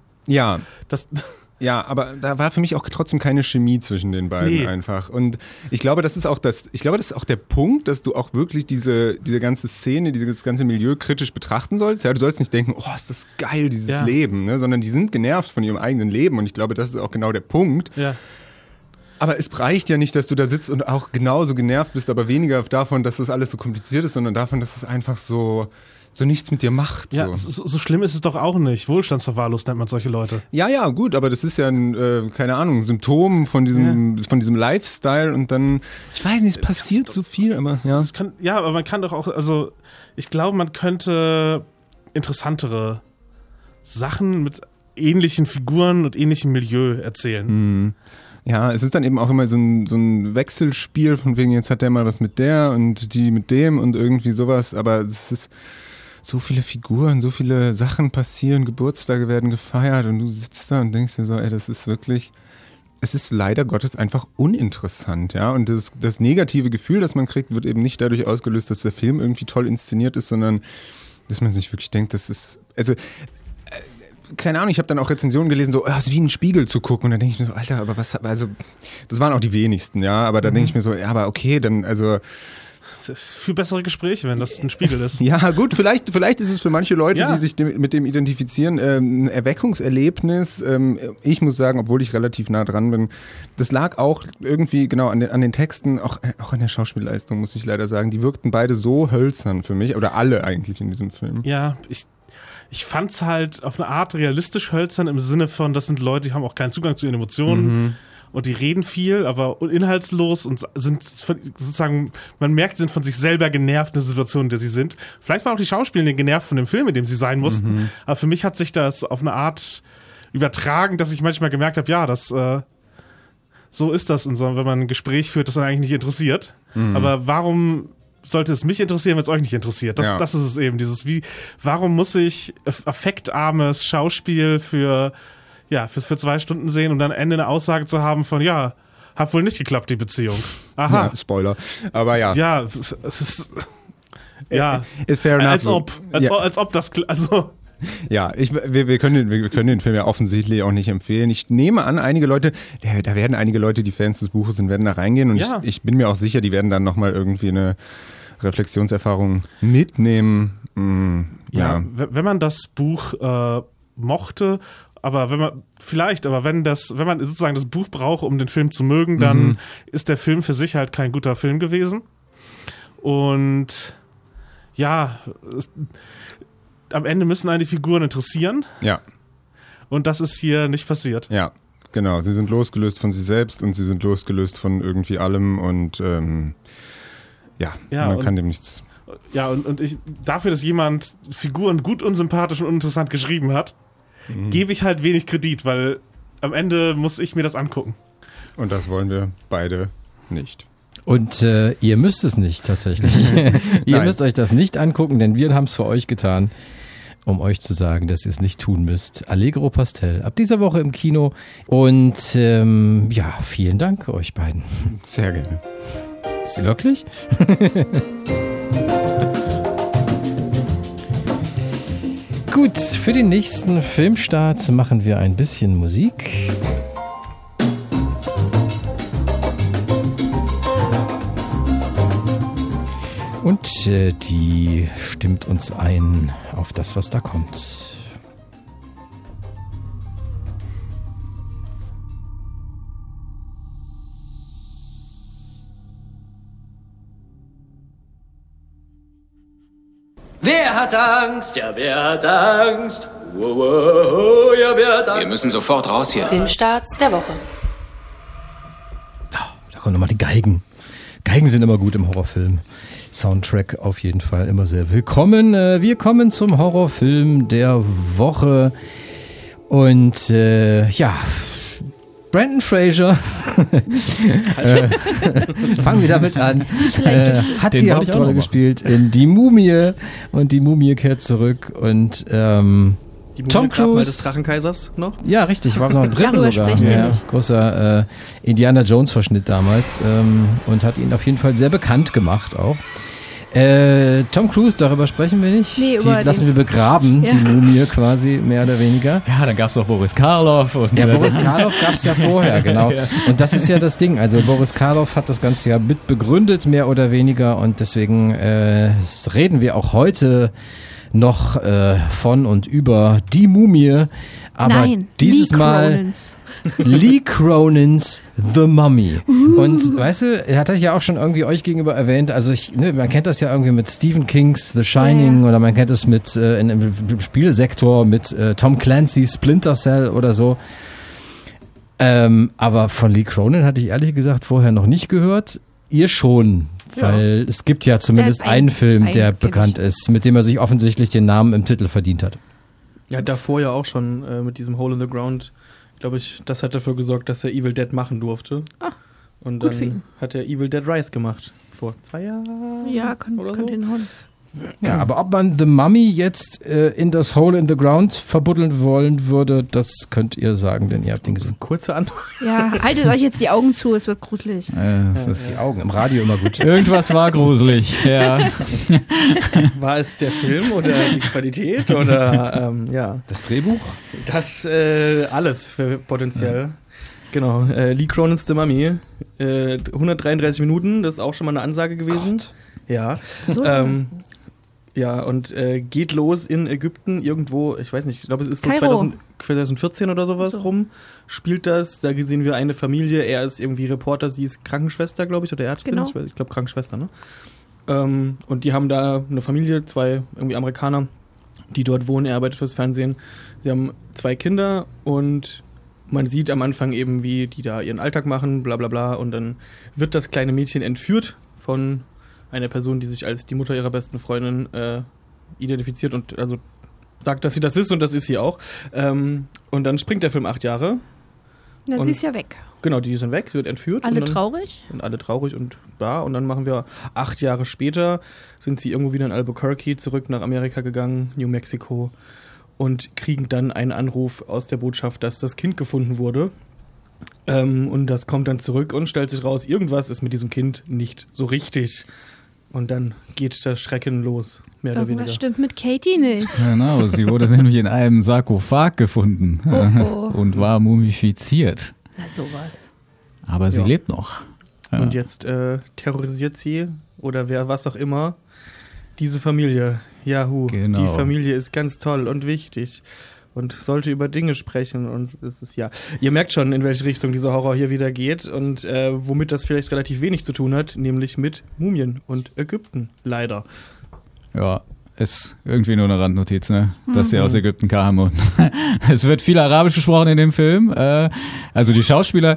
Ja, aber da war für mich auch trotzdem keine Chemie zwischen den beiden einfach. Und ich glaube, das ist auch der Punkt, dass du auch wirklich diese ganze Szene, dieses ganze Milieu kritisch betrachten sollst. Ja, du sollst nicht denken, oh, ist das geil, dieses Leben, ne? Sondern die sind genervt von ihrem eigenen Leben. Und ich glaube, das ist auch genau der Punkt. Ja. Aber es reicht ja nicht, dass du da sitzt und auch genauso genervt bist, aber weniger davon, dass das alles so kompliziert ist, sondern davon, dass es einfach so nichts mit dir macht. Ja, so schlimm ist es doch auch nicht. Wohlstandsverwahrlost nennt man solche Leute. Ja, gut, aber das ist ja ein, keine Ahnung, Symptom von diesem Lifestyle und dann, ich weiß nicht, es passiert so viel, aber ja. Aber man kann doch auch, also ich glaube, man könnte interessantere Sachen mit ähnlichen Figuren und ähnlichem Milieu erzählen. Ja, es ist dann eben auch immer so ein Wechselspiel, von wegen, jetzt hat der mal was mit der und die mit dem und irgendwie sowas, aber es ist so viele Figuren, so viele Sachen passieren, Geburtstage werden gefeiert und du sitzt da und denkst dir so, das ist wirklich, es ist leider Gottes einfach uninteressant, ja, und das negative Gefühl, das man kriegt, wird eben nicht dadurch ausgelöst, dass der Film irgendwie toll inszeniert ist, sondern dass man sich wirklich denkt, das ist, also keine Ahnung, ich habe dann auch Rezensionen gelesen, so, es ist wie ein Spiegel zu gucken und dann denke ich mir so, Alter, aber was, also das waren auch die wenigsten, ja, aber dann denke ich mir so, ja, aber okay, dann, also das ist viel bessere Gespräche, wenn das ein Spiegel ist. Ja, gut, vielleicht ist es für manche Leute, die sich mit dem identifizieren, ein Erweckungserlebnis. Ich muss sagen, obwohl ich relativ nah dran bin, das lag auch irgendwie, genau, an den Texten, auch an der Schauspielleistung, muss ich leider sagen. Die wirkten beide so hölzern für mich, oder alle eigentlich in diesem Film. Ja, ich fand's halt auf eine Art realistisch hölzern im Sinne von, das sind Leute, die haben auch keinen Zugang zu ihren Emotionen. Und die reden viel, aber inhaltslos und sind sozusagen, man merkt, sie sind von sich selber genervt in der Situation, in der sie sind. Vielleicht waren auch die Schauspieler genervt von dem Film, in dem sie sein mussten. Aber für mich hat sich das auf eine Art übertragen, dass ich manchmal gemerkt habe, ja, das so ist das, wenn man ein Gespräch führt, das dann eigentlich nicht interessiert. Aber warum sollte es mich interessieren, wenn es euch nicht interessiert? Das ist es eben, warum muss ich affektarmes Schauspiel für 2 Stunden sehen, um dann am Ende eine Aussage zu haben von, hat wohl nicht geklappt, die Beziehung. Aha. Ja, Spoiler. Aber ja. Ja, es ist, fair enough. Als ob das, also. Ja, wir können den Film ja offensichtlich auch nicht empfehlen. Ich nehme an, einige Leute, da werden einige Leute, die Fans des Buches sind, werden da reingehen und ich bin mir auch sicher, die werden dann nochmal irgendwie eine Reflexionserfahrung mitnehmen. Wenn man das Buch mochte, Aber wenn man sozusagen das Buch braucht, um den Film zu mögen, dann ist der Film für sich halt kein guter Film gewesen. Und ja, am Ende müssen einen die Figuren interessieren. Ja. Und das ist hier nicht passiert. Ja, genau. Sie sind losgelöst von sich selbst und sie sind losgelöst von irgendwie allem und man kann dem nichts. Ja, und ich, dafür, dass jemand Figuren gut unsympathisch und uninteressant geschrieben hat, gebe ich halt wenig Kredit, weil am Ende muss ich mir das angucken. Und das wollen wir beide nicht. Und ihr müsst es nicht tatsächlich. Ihr müsst euch das nicht angucken, denn wir haben es für euch getan, um euch zu sagen, dass ihr es nicht tun müsst. Allegro Pastel, ab dieser Woche im Kino. Und vielen Dank euch beiden. Sehr gerne. Wirklich? Gut, für den nächsten Filmstart machen wir ein bisschen Musik. Und die stimmt uns ein auf das, was da kommt. Wer hat Angst? Ja, wer hat Angst? Oh, ja, wer hat Angst? Wir müssen sofort raus hier. Filmstarts der Woche. Da kommen nochmal die Geigen. Geigen sind immer gut im Horrorfilm. Soundtrack auf jeden Fall immer sehr willkommen. Wir kommen zum Horrorfilm der Woche. Und Brendan Fraser, fangen wir damit an, hat die Hauptrolle gespielt in Die Mumie und Die Mumie kehrt zurück und die Tom Cruise des Drachenkaisers noch? Ja, richtig, war noch ein Dritten sogar. Ja, großer Indiana Jones Verschnitt damals und hat ihn auf jeden Fall sehr bekannt gemacht auch. Tom Cruise, darüber sprechen wir nicht. Nee, die lassen wir begraben, die Mumie quasi, mehr oder weniger. Ja, dann gab es noch Boris Karloff. Boris Karloff gab es ja vorher, genau. Ja. Und das ist ja das Ding. Also Boris Karloff hat das Ganze ja mit begründet, mehr oder weniger. Und deswegen reden wir auch heute noch von und über Die Mumie. Aber dieses Mal Lee Cronins The Mummy. Und weißt du, er hat das ja auch schon irgendwie euch gegenüber erwähnt, also man kennt das ja irgendwie mit Stephen Kings The Shining oder man kennt es mit im Spielsektor mit Tom Clancy's Splinter Cell oder so. Aber von Lee Cronin hatte ich ehrlich gesagt vorher noch nicht gehört. Ihr schon. Weil es gibt ja zumindest einen Film, der bekannt ist, mit dem er sich offensichtlich den Namen im Titel verdient hat. Ja, davor ja auch schon mit diesem Hole in the Ground, glaube ich, das hat dafür gesorgt, dass er Evil Dead machen durfte. Und dann hat er Evil Dead Rise gemacht. Vor 2 Jahren. Ja, könnte hinhauen. Ja, aber ob man The Mummy jetzt in das Hole in the Ground verbuddeln wollen würde, das könnt ihr sagen, denn ihr habt ihn gesehen. Kurze Antwort. Ja, haltet euch jetzt die Augen zu, es wird gruselig. Die Augen im Radio immer gut. Irgendwas war gruselig, ja. War es der Film oder die Qualität oder das Drehbuch? Das alles für potenziell. Ja. Genau, Lee Cronins The Mummy. 133 Minuten, das ist auch schon mal eine Ansage gewesen. Gott. Ja. So. Ja, und geht los in Ägypten irgendwo, ich weiß nicht, ich glaube, es ist so 2014 oder sowas rum, spielt das. Da sehen wir eine Familie, er ist irgendwie Reporter, sie ist Krankenschwester, glaube ich, oder Ärztin. Genau. Ich glaube, Krankenschwester, ne? Und die haben da eine Familie, 2 irgendwie Amerikaner, die dort wohnen, er arbeitet fürs Fernsehen. Sie haben 2 Kinder und man sieht am Anfang eben, wie die da ihren Alltag machen, bla bla bla. Und dann wird das kleine Mädchen entführt von einer Person, die sich als die Mutter ihrer besten Freundin identifiziert und also sagt, dass sie das ist und das ist sie auch. Und dann springt der Film 8 Jahre. Na, sie ist ja weg. Genau, die sind weg, wird entführt. Alle traurig? Und alle traurig und da. Und dann machen wir 8 Jahre später, sind sie irgendwo wieder in Albuquerque zurück nach Amerika gegangen, New Mexico, und kriegen dann einen Anruf aus der Botschaft, dass das Kind gefunden wurde. Und das kommt dann zurück und stellt sich raus, irgendwas ist mit diesem Kind nicht so richtig. Und dann geht das Schrecken los, mehr oder weniger. Was stimmt mit Katie nicht? Genau, sie wurde nämlich in einem Sarkophag gefunden und war mumifiziert. Na sowas. Aber sie lebt noch. Ja. Und jetzt terrorisiert sie, oder was auch immer, diese Familie. Yahoo, genau. Die Familie ist ganz toll und wichtig. und sollte über Dinge sprechen. Und es ist ja, ihr merkt schon, in welche Richtung dieser Horror hier wieder geht und womit das vielleicht relativ wenig zu tun hat, nämlich mit Mumien und Ägypten, leider. Ja, ist irgendwie nur eine Randnotiz, ne? Dass sie aus Ägypten kamen. Und es wird viel Arabisch gesprochen in dem Film. Also die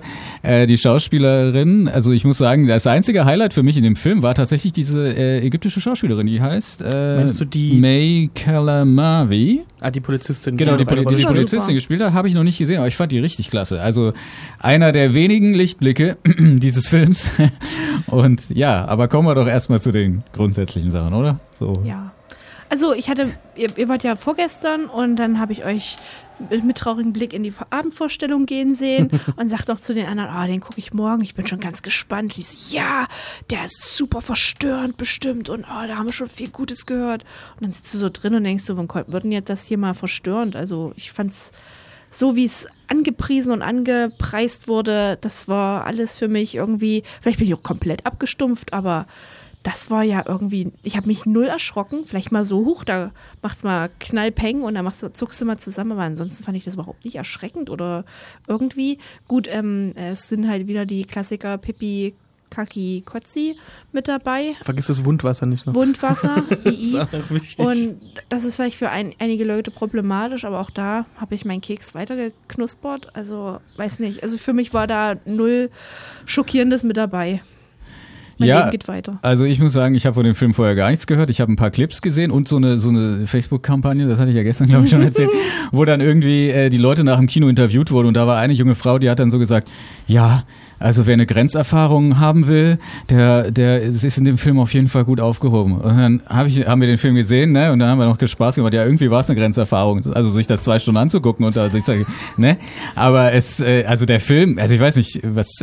Schauspielerin, also ich muss sagen, das einzige Highlight für mich in dem Film war tatsächlich diese ägyptische Schauspielerin, die heißt Meinst du die May Kalamavi? Die Polizistin. Genau, die Polizistin gespielt hat, habe ich noch nicht gesehen, aber ich fand die richtig klasse. Also einer der wenigen Lichtblicke dieses Films. Und ja, aber kommen wir doch erstmal zu den grundsätzlichen Sachen, oder? So. Ja. Also ihr wart ja vorgestern und dann habe ich euch mit traurigem Blick in die Abendvorstellung gehen sehen und sagt auch zu den anderen, den gucke ich morgen, ich bin schon ganz gespannt. Und ich so, ja, der ist super verstörend bestimmt und da haben wir schon viel Gutes gehört. Und dann sitzt du so drin und denkst so, wann wird denn jetzt das hier mal verstörend? Also ich fand's so, wie es angepriesen und angepreist wurde, das war alles für mich irgendwie, vielleicht bin ich auch komplett abgestumpft, aber das war ja irgendwie, ich habe mich null erschrocken, vielleicht mal so hoch, da macht's mal Knallpeng und dann zuckst du mal zusammen, aber ansonsten fand ich das überhaupt nicht erschreckend oder irgendwie. Gut, es sind halt wieder die Klassiker Pipi, Kaki, Kotzi mit dabei. Vergiss das Wundwasser nicht noch. Wundwasser, das ist auch wichtig. Und das ist vielleicht für einige Leute problematisch, aber auch da habe ich meinen Keks weitergeknuspert, also weiß nicht, also für mich war da null Schockierendes mit dabei. Mein Leben geht weiter. Also ich muss sagen, ich habe von dem Film vorher gar nichts gehört. Ich habe ein paar Clips gesehen und so eine Facebook-Kampagne, das hatte ich ja gestern, glaube ich, schon erzählt, wo dann irgendwie die Leute nach dem Kino interviewt wurden und da war eine junge Frau, die hat dann so gesagt, ja, also wer eine Grenzerfahrung haben will, der ist in dem Film auf jeden Fall gut aufgehoben. Und dann haben wir den Film gesehen, ne? Und dann haben wir noch Spaß gemacht. Ja, irgendwie war es eine Grenzerfahrung, also sich das 2 Stunden anzugucken und ich sage, ne? Aber also der Film, also ich weiß nicht,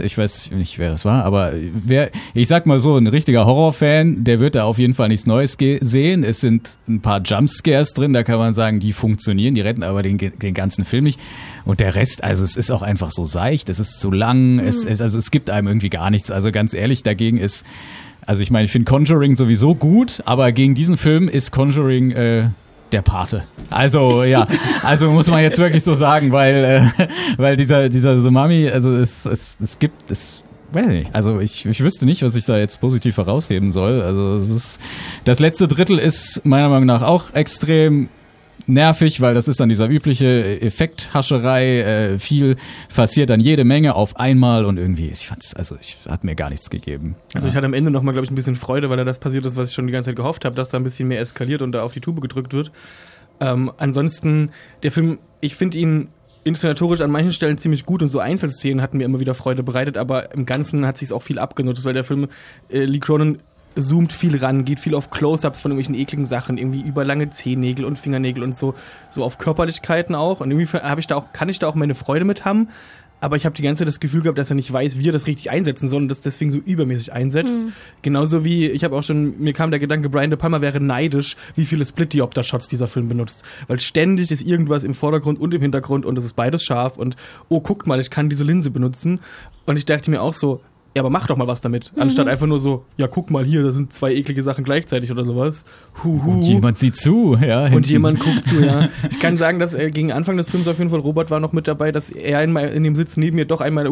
wer das war, aber ich sag mal so, ein richtiger Horrorfan, der wird da auf jeden Fall nichts Neues sehen. Es sind ein paar Jumpscares drin, da kann man sagen, die funktionieren, die retten aber den ganzen Film nicht. Und der Rest, also es ist auch einfach so seicht, es ist zu lang, also es gibt einem irgendwie gar nichts. Also ganz ehrlich, dagegen ist, also ich meine, ich finde Conjuring sowieso gut, aber gegen diesen Film ist Conjuring der Pate. Also ja, also muss man jetzt wirklich so sagen, weil dieser Tsunami, also es gibt weiß nicht. Also ich wüsste nicht, was ich da jetzt positiv herausheben soll. Also das letzte Drittel ist meiner Meinung nach auch extrem nervig, weil das ist dann dieser übliche Effekthascherei, viel passiert dann jede Menge auf einmal und irgendwie, hat mir gar nichts gegeben. Also ich hatte am Ende nochmal, glaube ich, ein bisschen Freude, weil da das passiert ist, was ich schon die ganze Zeit gehofft habe, dass da ein bisschen mehr eskaliert und da auf die Tube gedrückt wird. Ansonsten, der Film, ich finde ihn inszenatorisch an manchen Stellen ziemlich gut und so Einzelszenen hatten mir immer wieder Freude bereitet, aber im Ganzen hat sich auch viel abgenutzt, weil der Film, Lee Cronin zoomt viel ran, geht viel auf Close-Ups von irgendwelchen ekligen Sachen, irgendwie über lange Zehennägel und Fingernägel und so auf Körperlichkeiten auch. Und irgendwie kann ich da auch meine Freude mit haben. Aber ich habe die ganze Zeit das Gefühl gehabt, dass er nicht weiß, wie er das richtig einsetzen soll und das deswegen so übermäßig einsetzt. Genauso wie, mir kam der Gedanke, Brian De Palma wäre neidisch, wie viele Split-Diopter-Shots dieser Film benutzt. Weil ständig ist irgendwas im Vordergrund und im Hintergrund und es ist beides scharf und guckt mal, ich kann diese Linse benutzen. Und ich dachte mir auch so, ja, aber mach doch mal was damit. Anstatt einfach nur so, ja, guck mal hier, da sind 2 eklige Sachen gleichzeitig oder sowas. Und jemand sieht zu, ja. Und jemand guckt zu, ja. Ich kann sagen, dass gegen Anfang des Films auf jeden Fall, Robert war noch mit dabei, dass er einmal in dem Sitz neben mir doch einmal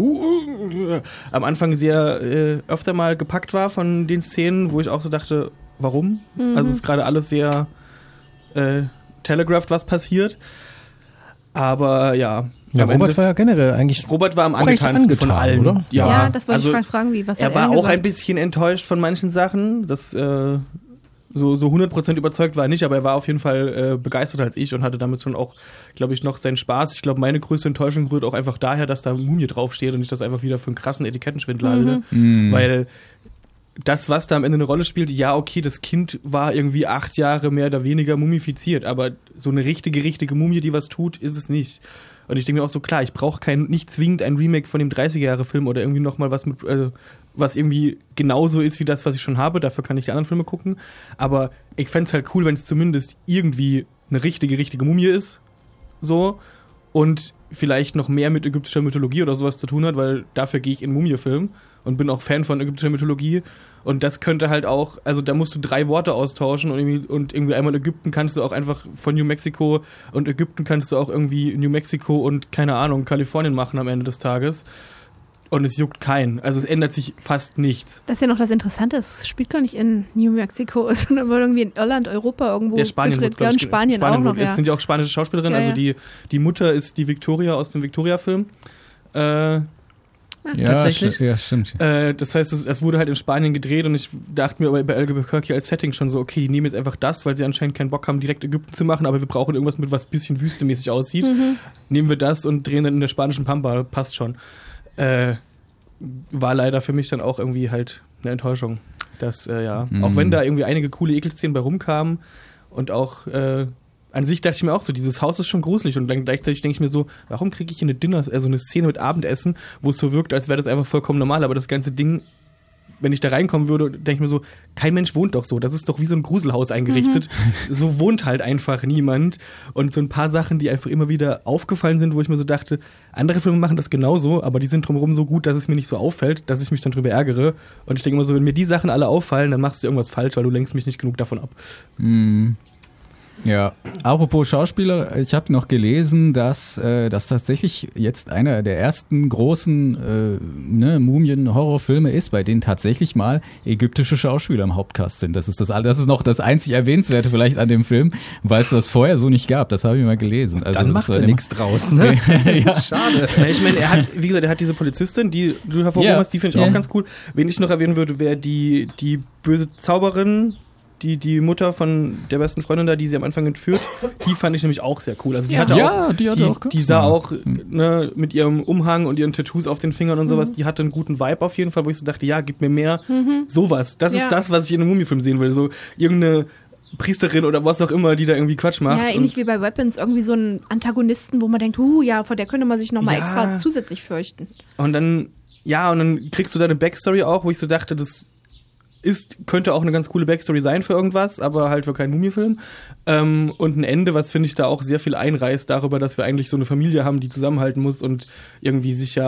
am Anfang sehr öfter mal gepackt war von den Szenen, wo ich auch so dachte, warum? Also es ist gerade alles sehr telegraphed, was passiert. Aber ja. Ja, Robert war ja generell eigentlich. Robert war am angetanzten von allen, oder? Ja, das wollte ich fragen, was er war auch gesagt? Ein bisschen enttäuscht von manchen Sachen. Das so 100% überzeugt war er nicht, aber er war auf jeden Fall begeisterter als ich und hatte damit schon auch, glaube ich, noch seinen Spaß. Ich glaube, meine größte Enttäuschung rührt auch einfach daher, dass da Mumie draufsteht und ich das einfach wieder für einen krassen Etikettenschwindel halte. Weil das, was da am Ende eine Rolle spielt, ja, okay, das Kind war irgendwie 8 Jahre mehr oder weniger mumifiziert, aber so eine richtige Mumie, die was tut, ist es nicht. Und ich denke mir auch so, klar, ich brauche nicht zwingend ein Remake von dem 30er-Jahre-Film oder irgendwie nochmal was mit, was irgendwie genauso ist wie das, was ich schon habe. Dafür kann ich die anderen Filme gucken. Aber ich fände es halt cool, wenn es zumindest irgendwie eine richtige Mumie ist. So. Und vielleicht noch mehr mit ägyptischer Mythologie oder sowas zu tun hat, weil dafür gehe ich in Mumie-Film. und bin auch Fan von ägyptischer Mythologie. Und das könnte halt auch, also da musst du 3 Worte austauschen und irgendwie einmal Ägypten kannst du auch einfach von New Mexico und Ägypten kannst du auch irgendwie New Mexico und, keine Ahnung, Kalifornien machen am Ende des Tages. Und es juckt keinen. Also es ändert sich fast nichts. Das ist ja noch das Interessante, es spielt gar nicht in New Mexico, sondern irgendwie in Irland, Europa irgendwo. Ja, Spanien wird, ja, und Spanien auch noch, Es sind ja auch spanische Schauspielerinnen, ja, also die Mutter ist die Victoria aus dem Victoria-Film. Tatsächlich. Ja, stimmt. Das heißt, es wurde halt in Spanien gedreht und ich dachte mir aber bei Albuquerque als Setting schon so, okay, die nehmen jetzt einfach das, weil sie anscheinend keinen Bock haben, direkt Ägypten zu machen, aber wir brauchen irgendwas mit, was ein bisschen wüstemäßig aussieht. Nehmen wir das und drehen dann in der spanischen Pampa, passt schon. War leider für mich dann auch irgendwie halt eine Enttäuschung. Dass, auch wenn da irgendwie einige coole Ekelszenen bei rumkamen und auch an sich dachte ich mir auch so, dieses Haus ist schon gruselig und dann gleichzeitig denke ich mir so, warum kriege ich hier eine Szene mit Abendessen, wo es so wirkt, als wäre das einfach vollkommen normal, aber das ganze Ding, wenn ich da reinkommen würde, denke ich mir so, kein Mensch wohnt doch so, das ist doch wie so ein Gruselhaus eingerichtet, so wohnt halt einfach niemand und so ein paar Sachen, die einfach immer wieder aufgefallen sind, wo ich mir so dachte, andere Filme machen das genauso, aber die sind drumherum so gut, dass es mir nicht so auffällt, dass ich mich dann drüber ärgere und ich denke immer so, wenn mir die Sachen alle auffallen, dann machst du irgendwas falsch, weil du lenkst mich nicht genug davon ab. Ja, apropos Schauspieler, ich habe noch gelesen, dass das tatsächlich jetzt einer der ersten großen Mumien-Horrorfilme ist, bei denen tatsächlich mal ägyptische Schauspieler im Hauptcast sind. Das ist noch das einzig Erwähnenswerte vielleicht an dem Film, weil es das vorher so nicht gab. Das habe ich mal gelesen. Also dann macht er nichts draus, ne? Ja. Schade. Ich meine, er hat diese Polizistin, die du hervorgehoben hast, die finde ich auch ganz cool. Wen ich noch erwähnen würde, wäre die böse Zauberin, die Mutter von der besten Freundin da, die sie am Anfang entführt, die fand ich nämlich auch sehr cool. Also die sah auch mit ihrem Umhang und ihren Tattoos auf den Fingern und sowas, die hatte einen guten Vibe auf jeden Fall, wo ich so dachte, ja, gib mir mehr sowas. Das ist das, was ich in einem Mumie-Film sehen will. So irgendeine Priesterin oder was auch immer, die da irgendwie Quatsch macht. Ja, ähnlich wie bei Weapons, irgendwie so einen Antagonisten, wo man denkt, vor der könnte man sich nochmal extra zusätzlich fürchten. Und dann kriegst du da eine Backstory auch, wo ich so dachte, das könnte auch eine ganz coole Backstory sein für irgendwas, aber halt für keinen Mumie-Film. Und ein Ende, was finde ich da auch sehr viel einreißt darüber, dass wir eigentlich so eine Familie haben, die zusammenhalten muss und irgendwie sich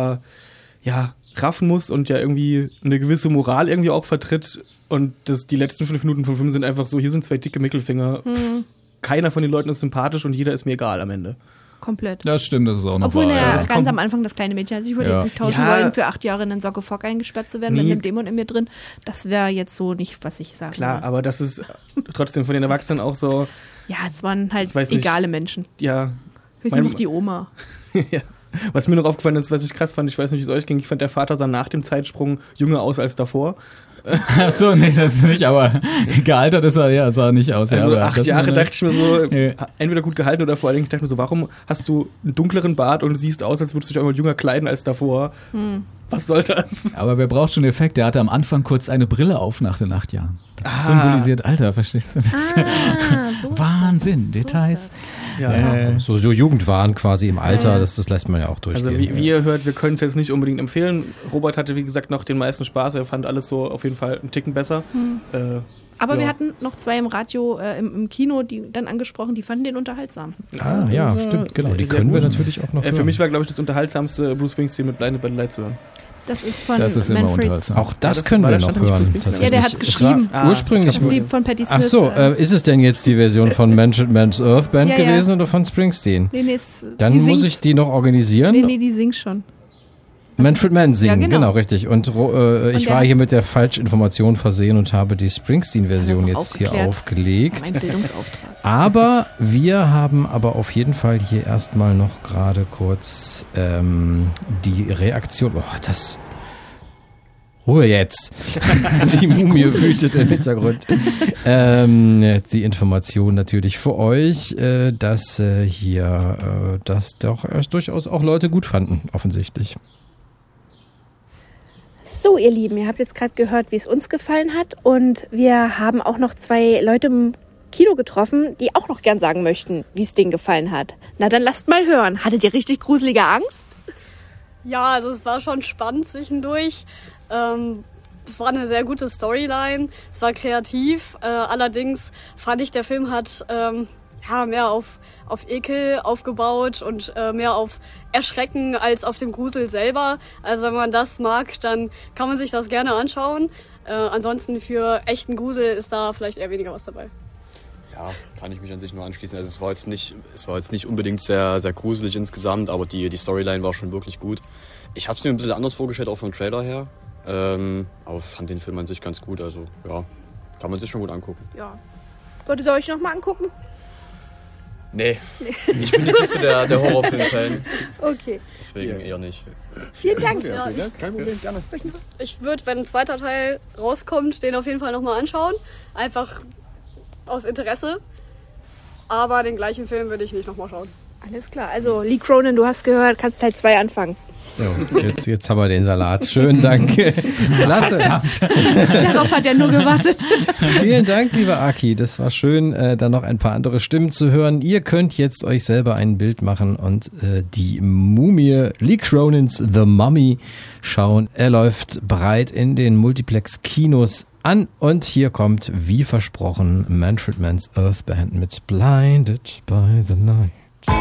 raffen muss und ja irgendwie eine gewisse Moral irgendwie auch vertritt. Und die letzten 5 Minuten vom Film sind einfach so, hier sind 2 dicke Mittelfinger. Keiner von den Leuten ist sympathisch und jeder ist mir egal am Ende. Komplett. Das stimmt, das ist auch noch Obwohl wahr. ganz am Anfang das kleine Mädchen, also ich würde jetzt nicht tauschen wollen, für 8 Jahre in den Sarkophag eingesperrt zu werden mit einem Dämon in mir drin. Das wäre jetzt so nicht, was ich sage. Klar, aber das ist trotzdem von den Erwachsenen auch so. Ja, es waren halt egale Menschen. Ja. Höchstens noch die Oma. Ja. Was mir noch aufgefallen ist, was ich krass fand, ich weiß nicht, wie es euch ging, ich fand, der Vater sah nach dem Zeitsprung jünger aus als davor. Achso, nee, das nicht, aber gealtert ist er, sah nicht aus. Also 8 Jahre dachte ich mir so, entweder gut gehalten oder vor allen Dingen, ich dachte mir so, warum hast du einen dunkleren Bart und siehst aus, als würdest du dich einmal jünger kleiden als davor? Was soll das? Aber wer braucht schon Effekt? Der hatte am Anfang kurz eine Brille auf nach den 8 Jahren. Das symbolisiert Alter, verstehst du das? So Wahnsinn, das. Details. So Jugendwahn quasi im Alter, das lässt man ja auch durchgehen. Also wie ihr hört, wir können es jetzt nicht unbedingt empfehlen. Robert hatte, wie gesagt, noch den meisten Spaß. Er fand alles so auf jeden Fall einen Ticken besser. Aber wir hatten noch 2 im Radio, im Kino, die dann angesprochen, die fanden den unterhaltsam. Stimmt, genau. Die können wir natürlich auch noch hören. Für mich war, glaube ich, das unterhaltsamste Bruce Springsteen mit Blinded by the Light zu hören. Das ist von Manfred. Auch das können wir noch hören. Ja, der hat es geschrieben. Ursprünglich von Patti Smith. Achso, ist es denn jetzt die Version von Man's Earth Band gewesen oder von Springsteen? Nee, dann muss ich die noch organisieren. Nee, die singt schon. Manfred Mann singen, ja, genau, richtig. Und ich war hier mit der Falschinformation versehen und habe die Springsteen-Version jetzt hier aufgelegt. Mein Bildungsauftrag. Aber wir haben auf jeden Fall hier erstmal noch gerade kurz die Reaktion. Ruhe jetzt. Die Mumie wütet im Hintergrund. Die Information natürlich für euch, dass das doch durchaus auch Leute gut fanden, offensichtlich. So, ihr Lieben, ihr habt jetzt gerade gehört, wie es uns gefallen hat. Und wir haben auch noch 2 Leute im Kino getroffen, die auch noch gern sagen möchten, wie es denen gefallen hat. Na, dann lasst mal hören. Hattet ihr richtig gruselige Angst? Ja, also es war schon spannend zwischendurch. Es war eine sehr gute Storyline. Es war kreativ. Allerdings fand ich, der Film hat mehr auf Ekel aufgebaut und mehr auf Erschrecken als auf dem Grusel selber. Also wenn man das mag, dann kann man sich das gerne anschauen. Ansonsten für echten Grusel ist da vielleicht eher weniger was dabei. Ja, kann ich mich an sich nur anschließen. Also es war jetzt nicht unbedingt sehr, sehr gruselig insgesamt, aber die Storyline war schon wirklich gut. Ich habe es mir ein bisschen anders vorgestellt, auch vom Trailer her. Aber fand den Film an sich ganz gut. Also ja, kann man sich schon gut angucken. Ja. Solltet ihr euch nochmal angucken? Nee, ich bin jetzt nicht so der Horrorfilm-Fan. Okay. Deswegen eher nicht. Vielen Dank. Ja, kein Problem, gerne. Ich würde, wenn ein zweiter Teil rauskommt, den auf jeden Fall nochmal anschauen. Einfach aus Interesse. Aber den gleichen Film würde ich nicht nochmal schauen. Alles klar. Also, Lee Cronin, du hast gehört, kannst Teil 2 anfangen. So, jetzt haben wir den Salat. Schönen Dank. Klasse. Darauf hat er nur gewartet. Vielen Dank, lieber Aki. Das war schön, da noch ein paar andere Stimmen zu hören. Ihr könnt jetzt euch selber ein Bild machen und die Mumie, Lee Cronins The Mummy, schauen. Er läuft bereit in den Multiplex-Kinos an. Und hier kommt, wie versprochen, Manfred Mann's Earth Band mit Blinded by the Night.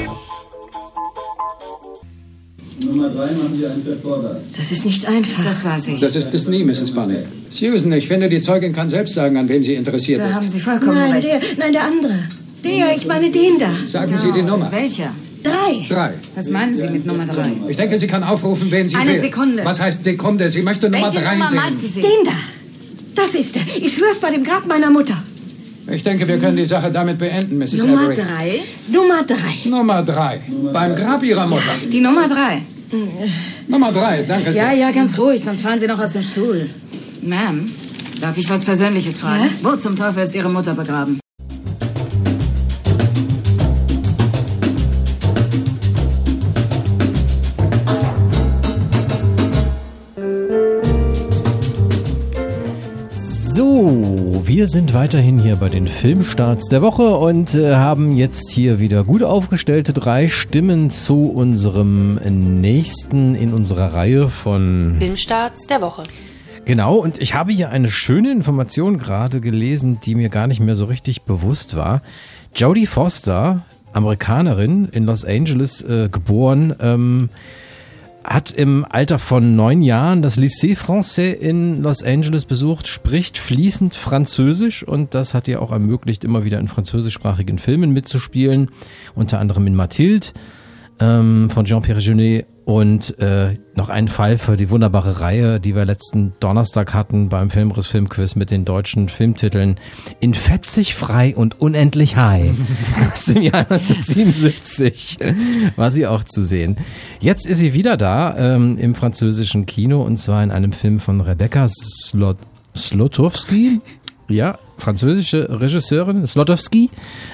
Nummer 3 machen Sie einen Verforder. Das ist nicht einfach. Das weiß ich. Das ist es nie, Mrs. Bunny. Susan, ich finde, die Zeugin kann selbst sagen, an wen sie interessiert ist. Da haben Sie vollkommen recht. Der andere. Ich meine den da. Sagen Sie die Nummer. Welcher? 3. Was meinen Sie mit Nummer 3? Ich denke, sie kann aufrufen, wen sie will. Eine Sekunde. Was heißt Sekunde? Sie möchte Nummer 3 sehen. Welche Nummer meinten Sie? Den da. Das ist er. Ich schwör's bei dem Grab meiner Mutter. Ich denke, wir können die Sache damit beenden, Mrs. Nummer Avery. 3? Nummer 3. Nummer 3. Beim Grab Ihrer Mutter. Die Nummer 3. Nummer 3, danke sehr. Ja, ganz ruhig, sonst fallen Sie noch aus dem Stuhl. Ma'am, darf ich was Persönliches fragen? Ja? Wo zum Teufel ist Ihre Mutter begraben? So, wir sind weiterhin hier bei den Filmstarts der Woche und haben jetzt hier wieder gut aufgestellte 3 Stimmen zu unserem nächsten in unserer Reihe von Filmstarts der Woche. Genau, und ich habe hier eine schöne Information gerade gelesen, die mir gar nicht mehr so richtig bewusst war. Jodie Foster, Amerikanerin, in Los Angeles geboren, hat im Alter von 9 Jahren das Lycée Français in Los Angeles besucht, spricht fließend Französisch und das hat ihr auch ermöglicht, immer wieder in französischsprachigen Filmen mitzuspielen, unter anderem in Mathilde von Jean-Pierre Jeunet und noch einen Fall für die wunderbare Reihe, die wir letzten Donnerstag hatten beim Filmriss Filmquiz mit den deutschen Filmtiteln In Fetzig, Frei und Unendlich High aus dem Jahr 1977 war sie auch zu sehen. Jetzt ist sie wieder da im französischen Kino und zwar in einem Film von Rebecca Slotowski. Ja, französische Regisseurin, Slotowski,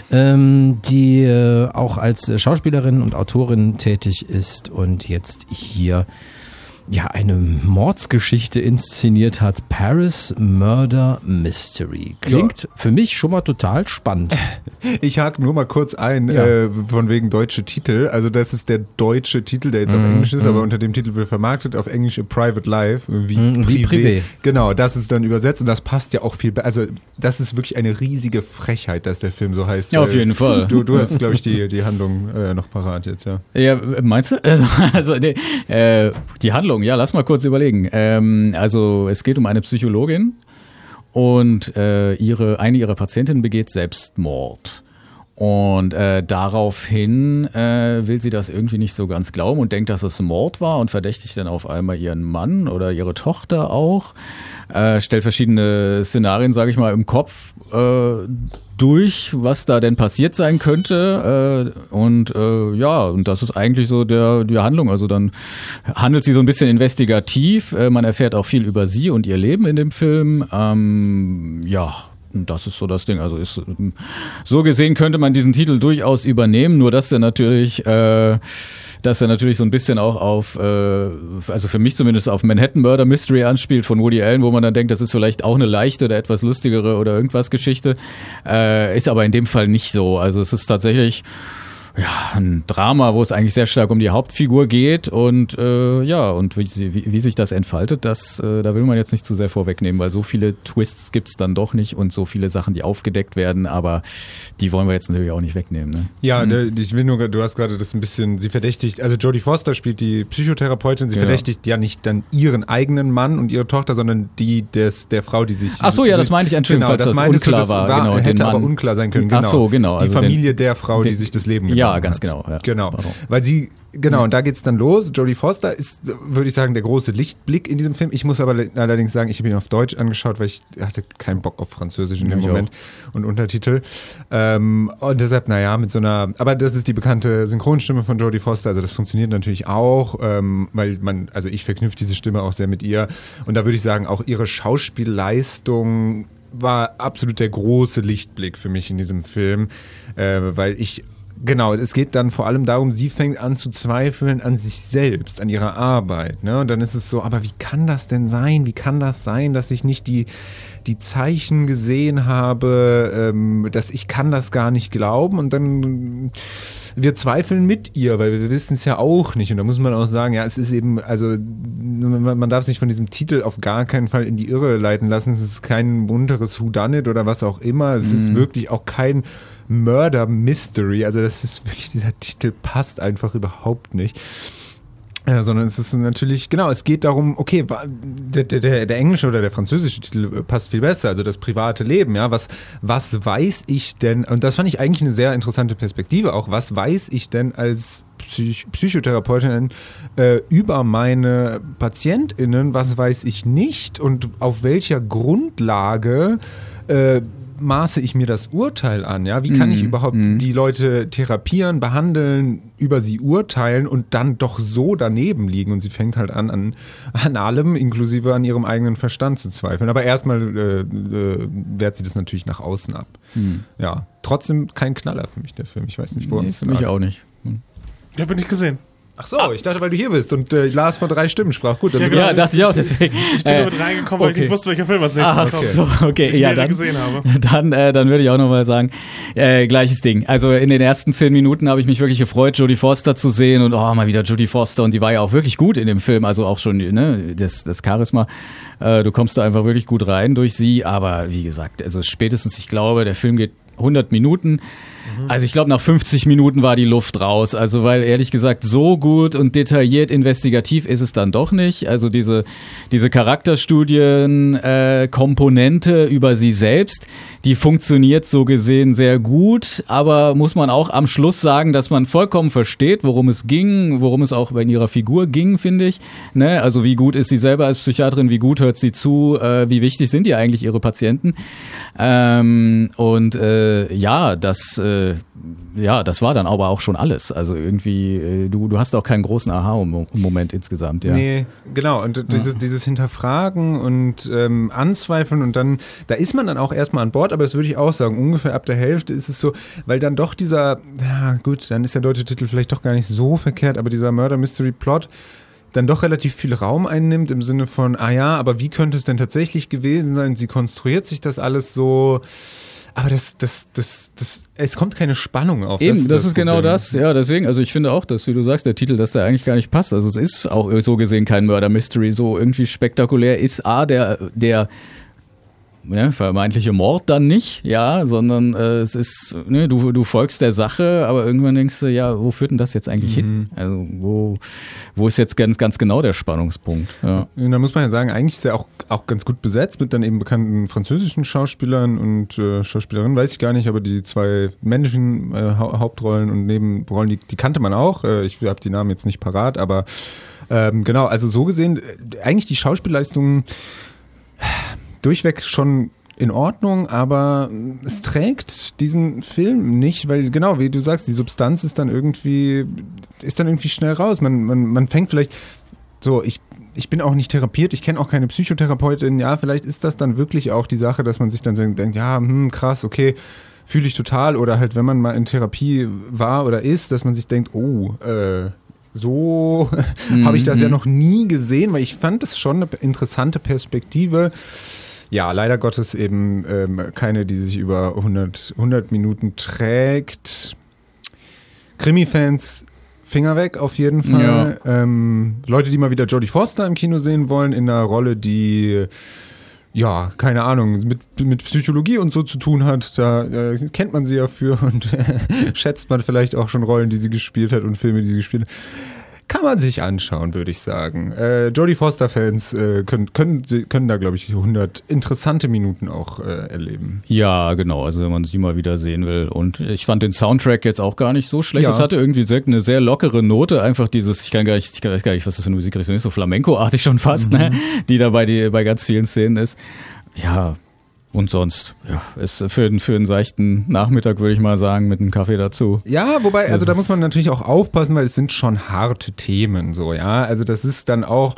die auch als Schauspielerin und Autorin tätig ist und jetzt hier ja eine Mordsgeschichte inszeniert hat. Paris Murder Mystery. Klingt für mich schon mal total spannend. Ich hake nur mal kurz ein, von wegen deutsche Titel. Also das ist der deutsche Titel, der jetzt auf Englisch ist, aber unter dem Titel wird vermarktet, auf Englisch A Private Life, wie Privé. Genau, das ist dann übersetzt und das passt ja auch viel besser. Also das ist wirklich eine riesige Frechheit, dass der Film so heißt. Ja, auf jeden Fall. Du hast, glaube ich, die Handlung noch parat jetzt, ja. Ja, meinst du? Also die Handlung, ja, lass mal kurz überlegen. Also es geht um eine Psychologin und eine ihrer Patientinnen begeht Selbstmord. Und daraufhin will sie das irgendwie nicht so ganz glauben und denkt, dass es Mord war und verdächtigt dann auf einmal ihren Mann oder ihre Tochter auch. Stellt verschiedene Szenarien, sage ich mal, im Kopf durch, was da denn passiert sein könnte. Und das ist eigentlich so die Handlung. Also dann handelt sie so ein bisschen investigativ. Man erfährt auch viel über sie und ihr Leben in dem Film. Das ist so das Ding. Also so gesehen könnte man diesen Titel durchaus übernehmen, nur dass er natürlich so ein bisschen auch auf, also für mich zumindest auf Manhattan Murder Mystery anspielt von Woody Allen, wo man dann denkt, das ist vielleicht auch eine leichte oder etwas lustigere oder irgendwas Geschichte. Ist aber in dem Fall nicht so. Also es ist tatsächlich ein Drama, wo es eigentlich sehr stark um die Hauptfigur geht und und wie sich das entfaltet, da will man jetzt nicht zu sehr vorwegnehmen, weil so viele Twists gibt's dann doch nicht und so viele Sachen, die aufgedeckt werden, aber die wollen wir jetzt natürlich auch nicht wegnehmen. Ne? Ja, ich will nur, du hast gerade das ein bisschen, sie verdächtigt, also Jodie Foster spielt die Psychotherapeutin, sie verdächtigt ja nicht dann ihren eigenen Mann und ihre Tochter, sondern die der Frau, die sich... Ach so, ja, das meinte ich, Entschuldigung, falls das unklar war. Genau, hätte aber unklar sein können, genau. Ach so, genau. Die Familie der Frau, die sich das Leben genommen hat. Ja, ganz genau. Ja. Genau, weil sie... Genau, und da geht's dann los. Jodie Foster ist, würde ich sagen, der große Lichtblick in diesem Film. Ich muss aber allerdings sagen, ich habe ihn auf Deutsch angeschaut, weil ich hatte keinen Bock auf Französisch in dem Moment und Untertitel. Und deshalb, mit so einer, aber das ist die bekannte Synchronstimme von Jodie Foster, also das funktioniert natürlich auch, weil ich verknüpfe diese Stimme auch sehr mit ihr. Und da würde ich sagen, auch ihre Schauspielleistung war absolut der große Lichtblick für mich in diesem Film, weil genau, es geht dann vor allem darum, sie fängt an zu zweifeln an sich selbst, an ihrer Arbeit. Ne? Und dann ist es so, aber wie kann das denn sein? Wie kann das sein, dass ich nicht die Zeichen gesehen habe, dass ich kann das gar nicht glauben? Und dann wir zweifeln mit ihr, weil wir wissen es ja auch nicht. Und da muss man auch sagen, ja, es ist eben, also man darf sich von diesem Titel auf gar keinen Fall in die Irre leiten lassen. Es ist kein munteres Whodunit oder was auch immer. Es ist wirklich auch kein Murder Mystery, also das ist wirklich, dieser Titel passt einfach überhaupt nicht. Sondern es ist natürlich, genau, es geht darum, okay, der englische oder der französische Titel passt viel besser, also das private Leben, ja, was weiß ich denn, und das fand ich eigentlich eine sehr interessante Perspektive auch, was weiß ich denn als Psychotherapeutin über meine PatientInnen, was weiß ich nicht und auf welcher Grundlage maße ich mir das Urteil an, ja? Wie kann ich überhaupt die Leute therapieren, behandeln, über sie urteilen und dann doch so daneben liegen? Und sie fängt halt an allem, inklusive an ihrem eigenen Verstand zu zweifeln. Aber erstmal wehrt sie das natürlich nach außen ab. Ja, trotzdem kein Knaller für mich, der Film. Ich weiß nicht, woran es für mich auch nicht. Ja, bin ich gesehen. Ach so, ich dachte, weil du hier bist und Lars von 3 Stimmen sprach. Gut, ja, genau, dachte ich auch, deswegen. Ich bin nur mit reingekommen, weil ich nicht wusste, welcher Film als nächstes kommt. Ach so, okay. Ich dann gesehen habe. Dann würde ich auch nochmal sagen, gleiches Ding. Also in den ersten 10 Minuten habe ich mich wirklich gefreut, Jodie Foster zu sehen und mal wieder Jodie Foster und die war ja auch wirklich gut in dem Film, also auch schon das Charisma. Du kommst da einfach wirklich gut rein durch sie, aber wie gesagt, also spätestens, ich glaube, der Film geht 100 Minuten. Also ich glaube, nach 50 Minuten war die Luft raus. Also weil ehrlich gesagt, so gut und detailliert investigativ ist es dann doch nicht. Also diese Charakterstudien-Komponente über sie selbst, die funktioniert so gesehen sehr gut. Aber muss man auch am Schluss sagen, dass man vollkommen versteht, worum es ging, worum es auch in ihrer Figur ging, finde ich. Ne? Also wie gut ist sie selber als Psychiaterin, wie gut hört sie zu, wie wichtig sind ihr eigentlich ihre Patienten. Das war dann aber auch schon alles. Also irgendwie, du hast auch keinen großen Aha-Moment insgesamt. Ja. Nee, genau. Und dieses Hinterfragen und Anzweifeln und dann, da ist man dann auch erstmal an Bord, aber das würde ich auch sagen, ungefähr ab der Hälfte ist es so, weil dann doch dann ist der deutsche Titel vielleicht doch gar nicht so verkehrt, aber dieser Murder-Mystery-Plot dann doch relativ viel Raum einnimmt im Sinne von, aber wie könnte es denn tatsächlich gewesen sein? Sie konstruiert sich das alles so, aber es kommt keine Spannung auf. Eben, das ist genau das. Ja, deswegen, also ich finde auch, dass, wie du sagst, der Titel, dass der eigentlich gar nicht passt. Also es ist auch so gesehen kein Murder Mystery, so irgendwie spektakulär ist der vermeintliche Mord dann nicht, ja, sondern es ist, du folgst der Sache, aber irgendwann denkst du, ja, wo führt denn das jetzt eigentlich hin? Also wo ist jetzt ganz genau der Spannungspunkt? Ja. Und da muss man ja sagen, eigentlich ist er auch ganz gut besetzt mit dann eben bekannten französischen Schauspielern und Schauspielerinnen, weiß ich gar nicht, aber die 2 männlichen Hauptrollen und Nebenrollen, die kannte man auch. Ich habe die Namen jetzt nicht parat, aber genau, also so gesehen, eigentlich die Schauspielleistungen durchweg schon in Ordnung, aber es trägt diesen Film nicht, weil genau, wie du sagst, die Substanz ist dann irgendwie schnell raus. Man fängt vielleicht so, ich bin auch nicht therapiert, ich kenne auch keine Psychotherapeutin, ja, vielleicht ist das dann wirklich auch die Sache, dass man sich dann denkt, ja, krass, okay, fühle ich total, oder halt, wenn man mal in Therapie war oder ist, dass man sich denkt, so habe ich das ja noch nie gesehen, weil ich fand das schon eine interessante Perspektive. Ja, leider Gottes eben keine, die sich über 100 Minuten trägt. Krimi-Fans Finger weg, auf jeden Fall. Ja. Leute, die mal wieder Jodie Foster im Kino sehen wollen, in einer Rolle, die, ja, keine Ahnung, mit Psychologie und so zu tun hat, da kennt man sie ja für und schätzt man vielleicht auch schon Rollen, die sie gespielt hat und Filme, die sie gespielt hat. Kann man sich anschauen, würde ich sagen. Jodie Foster-Fans können da, glaube ich, 100 interessante Minuten auch erleben. Ja, genau. Also wenn man sie mal wieder sehen will. Und ich fand den Soundtrack jetzt auch gar nicht so schlecht. Ja. Es hatte irgendwie eine sehr lockere Note. Einfach dieses, ich weiß gar nicht, was das für eine Musikrichtung ist, so Flamenco-artig schon fast, ne? Die da bei ganz vielen Szenen ist. Ja. Und sonst, ja, ist für einen seichten Nachmittag, würde ich mal sagen, mit einem Kaffee dazu. Ja, wobei, also da muss man natürlich auch aufpassen, weil es sind schon harte Themen, so, ja. Also das ist dann auch,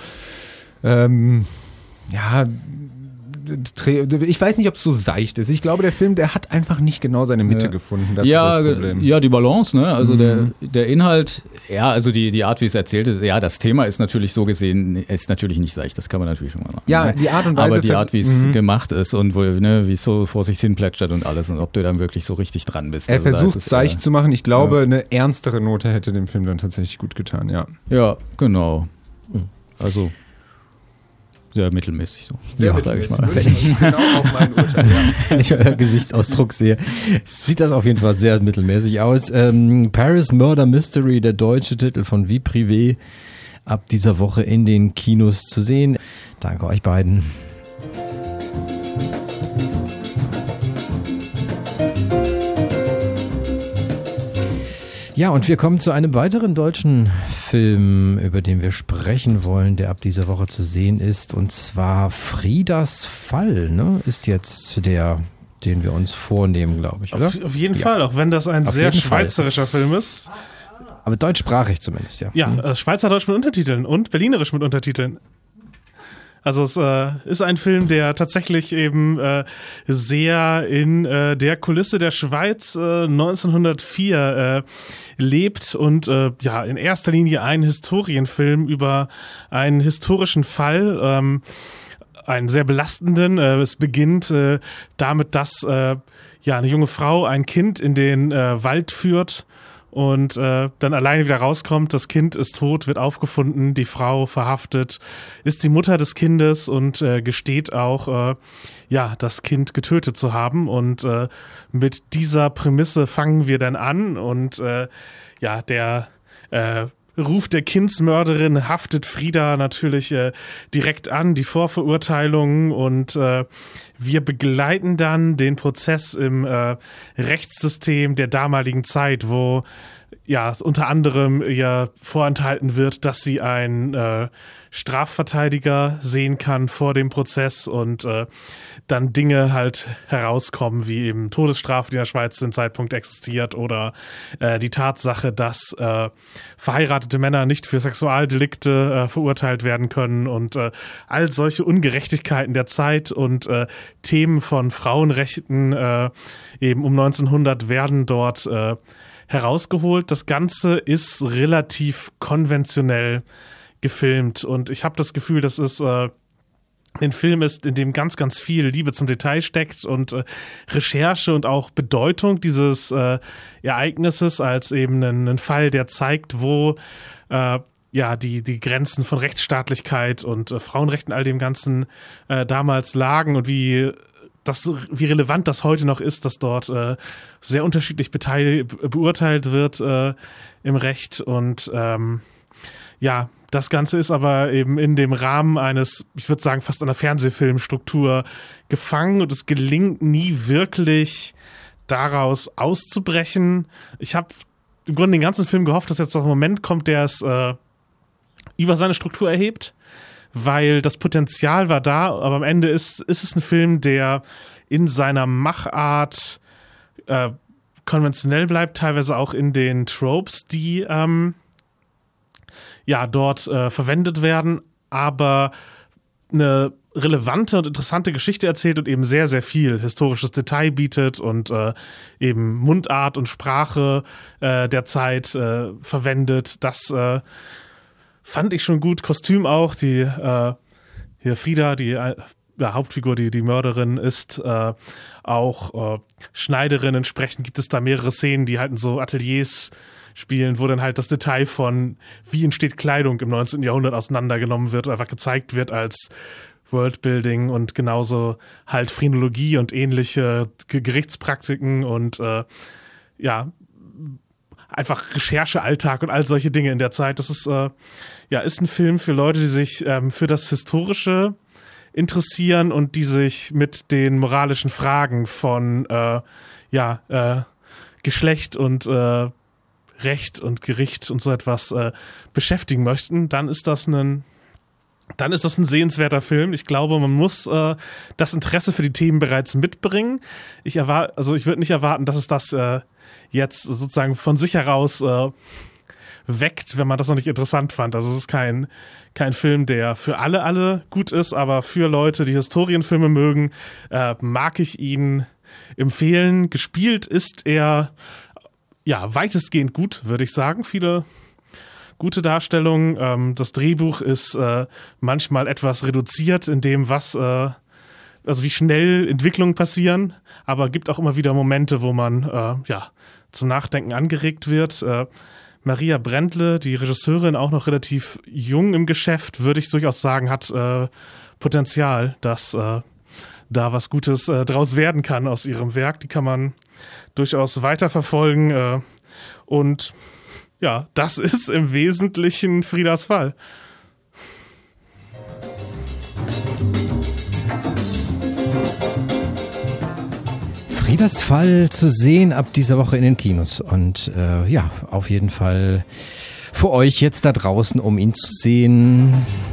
ja, ich weiß nicht, ob es so seicht ist. Ich glaube, der Film, der hat einfach nicht genau seine Mitte gefunden. Das ist das Problem. Ja, die Balance, ne? Also der Inhalt, ja, also die Art, wie es erzählt ist, ja, das Thema ist natürlich so gesehen, ist natürlich nicht seicht. Das kann man natürlich schon mal sagen. Ja, ne? die Art und Weise. Aber die Art, wie es gemacht ist und wie es so vor sich hin plätschert und alles und ob du dann wirklich so richtig dran bist. Er also versucht es seicht zu machen. Ich glaube, eine ernstere Note hätte dem Film dann tatsächlich gut getan, ja. Ja, genau. Also sehr mittelmäßig so. Sehr mittelmäßig. Genau auf mein Urteil, ja. Wenn ich euer Gesichtsausdruck sehe, sieht das auf jeden Fall sehr mittelmäßig aus. Paris Murder Mystery, der deutsche Titel von Vie Privé, ab dieser Woche in den Kinos zu sehen. Danke euch beiden. Ja, und wir kommen zu einem weiteren deutschen Film, über den wir sprechen wollen, der ab dieser Woche zu sehen ist. Und zwar Friedas Fall, ne? Ist jetzt der, den wir uns vornehmen, glaube ich, oder? Auf jeden Fall, auch wenn das ein sehr schweizerischer Film ist. Aber deutschsprachig zumindest, ja. Ja, Schweizerdeutsch mit Untertiteln und Berlinerisch mit Untertiteln. Also es ist ein Film, der tatsächlich eben sehr in der Kulisse der Schweiz 1904 lebt und ja in erster Linie ein Historienfilm über einen historischen Fall, einen sehr belastenden. Es beginnt damit, dass ja eine junge Frau ein Kind in den Wald führt und dann alleine wieder rauskommt, das Kind ist tot, wird aufgefunden, die Frau verhaftet, ist die Mutter des Kindes und gesteht auch, ja, das Kind getötet zu haben. Und mit dieser Prämisse fangen wir dann an und ja, der Ruf der Kindsmörderin haftet Frida natürlich direkt an, die Vorverurteilung, und wir begleiten dann den Prozess im Rechtssystem der damaligen Zeit, wo ja unter anderem ihr vorenthalten wird, dass sie einen Strafverteidiger sehen kann vor dem Prozess und dann Dinge halt herauskommen, wie eben Todesstrafe, die in der Schweiz zu dem Zeitpunkt existiert, oder die Tatsache, dass verheiratete Männer nicht für Sexualdelikte verurteilt werden können und all solche Ungerechtigkeiten der Zeit und Themen von Frauenrechten eben um 1900 werden dort herausgeholt. Das Ganze ist relativ konventionell gefilmt und ich habe das Gefühl, dass es ein Film ist, in dem ganz, ganz viel Liebe zum Detail steckt und Recherche und auch Bedeutung dieses Ereignisses als eben einen Fall, der zeigt, wo ja die Grenzen von Rechtsstaatlichkeit und Frauenrechten all dem Ganzen damals lagen und wie relevant das heute noch ist, dass dort sehr unterschiedlich beurteilt wird im Recht. Und ja, das Ganze ist aber eben in dem Rahmen eines, ich würde sagen, fast einer Fernsehfilmstruktur gefangen, und es gelingt nie wirklich, daraus auszubrechen. Ich habe im Grunde den ganzen Film gehofft, dass jetzt noch ein Moment kommt, der es über seine Struktur erhebt, weil das Potenzial war da, aber am Ende ist es ein Film, der in seiner Machart konventionell bleibt, teilweise auch in den Tropes, die ja dort verwendet werden, aber eine relevante und interessante Geschichte erzählt und eben sehr, sehr viel historisches Detail bietet und eben Mundart und Sprache der Zeit verwendet. Das fand ich schon gut. Kostüm auch. Die hier Frida, die Hauptfigur, die Mörderin, ist auch Schneiderin. Entsprechend gibt es da mehrere Szenen, die halt in so Ateliers spielen, wo dann halt das Detail von wie entsteht Kleidung im 19. Jahrhundert auseinandergenommen wird, einfach gezeigt wird als Worldbuilding und genauso halt Phrenologie und ähnliche Gerichtspraktiken und einfach Recherchealltag und all solche Dinge in der Zeit. Das ist ist ein Film für Leute, die sich für das Historische interessieren und die sich mit den moralischen Fragen von Geschlecht und Recht und Gericht und so etwas beschäftigen möchten. Dann ist das ein sehenswerter Film. Ich glaube, man muss das Interesse für die Themen bereits mitbringen. Ich würde nicht erwarten, dass es das jetzt sozusagen von sich heraus weckt, wenn man das noch nicht interessant fand. Also es ist kein Film, der für alle gut ist, aber für Leute, die Historienfilme mögen, mag ich ihn empfehlen. Gespielt ist er weitestgehend gut, würde ich sagen. Viele gute Darstellungen. Das Drehbuch ist manchmal etwas reduziert in dem, wie schnell Entwicklungen passieren, aber gibt auch immer wieder Momente, wo man zum Nachdenken angeregt wird. Maria Brendle, die Regisseurin, auch noch relativ jung im Geschäft, würde ich durchaus sagen, hat Potenzial, dass da was Gutes draus werden kann aus ihrem Werk. Die kann man durchaus weiterverfolgen. Und ja, das ist im Wesentlichen Friedas Fall. Friedas Fall zu sehen ab dieser Woche in den Kinos und auf jeden Fall für euch jetzt da draußen, um ihn zu sehen.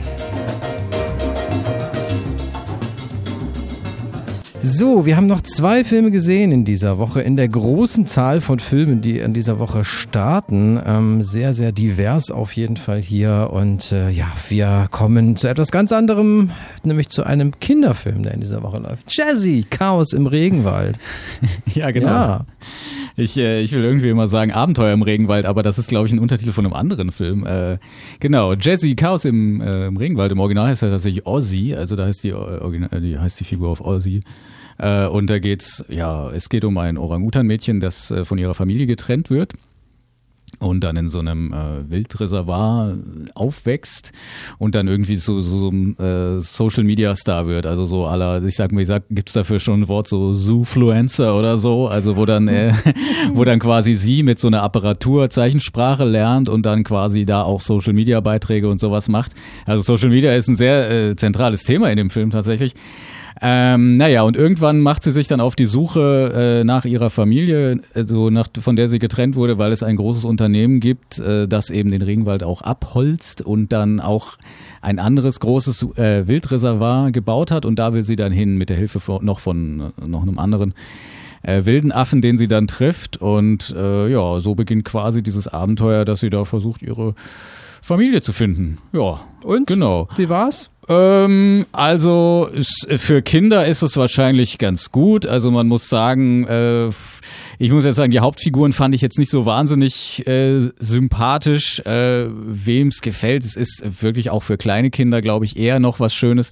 So, wir haben noch 2 Filme gesehen in dieser Woche, in der großen Zahl von Filmen, die in dieser Woche starten. Sehr, sehr divers auf jeden Fall hier. Und wir kommen zu etwas ganz anderem, nämlich zu einem Kinderfilm, der in dieser Woche läuft. Jazzy, Chaos im Regenwald. Ja, genau. Ja. Ich will irgendwie immer sagen Abenteuer im Regenwald, aber das ist, glaube ich, ein Untertitel von einem anderen Film. Genau, Jazzy, Chaos im Regenwald. Im Original heißt er tatsächlich Ozzy, also da heißt die Figur auf Ozzy. Und da es geht um ein Orang-Utan-Mädchen, das von ihrer Familie getrennt wird und dann in so einem Wildreservoir aufwächst und dann irgendwie so ein Social-Media-Star wird, also so gibt's dafür schon ein Wort, so Zoofluencer oder so, also wo dann quasi sie mit so einer Apparatur Zeichensprache lernt und dann quasi da auch Social-Media-Beiträge und sowas macht. Also Social-Media ist ein sehr zentrales Thema in dem Film tatsächlich. Und irgendwann macht sie sich dann auf die Suche nach ihrer Familie, von der sie getrennt wurde, weil es ein großes Unternehmen gibt, das eben den Regenwald auch abholzt und dann auch ein anderes großes Wildreservoir gebaut hat und da will sie dann hin mit der Hilfe von einem anderen wilden Affen, den sie dann trifft und so beginnt quasi dieses Abenteuer, dass sie da versucht, ihre Familie zu finden. Ja, und? Genau. Wie war's? Also für Kinder ist es wahrscheinlich ganz gut. Also man muss sagen, ich muss jetzt sagen, die Hauptfiguren fand ich jetzt nicht so wahnsinnig sympathisch. Wem es gefällt, es ist wirklich auch für kleine Kinder, glaube ich, eher noch was Schönes.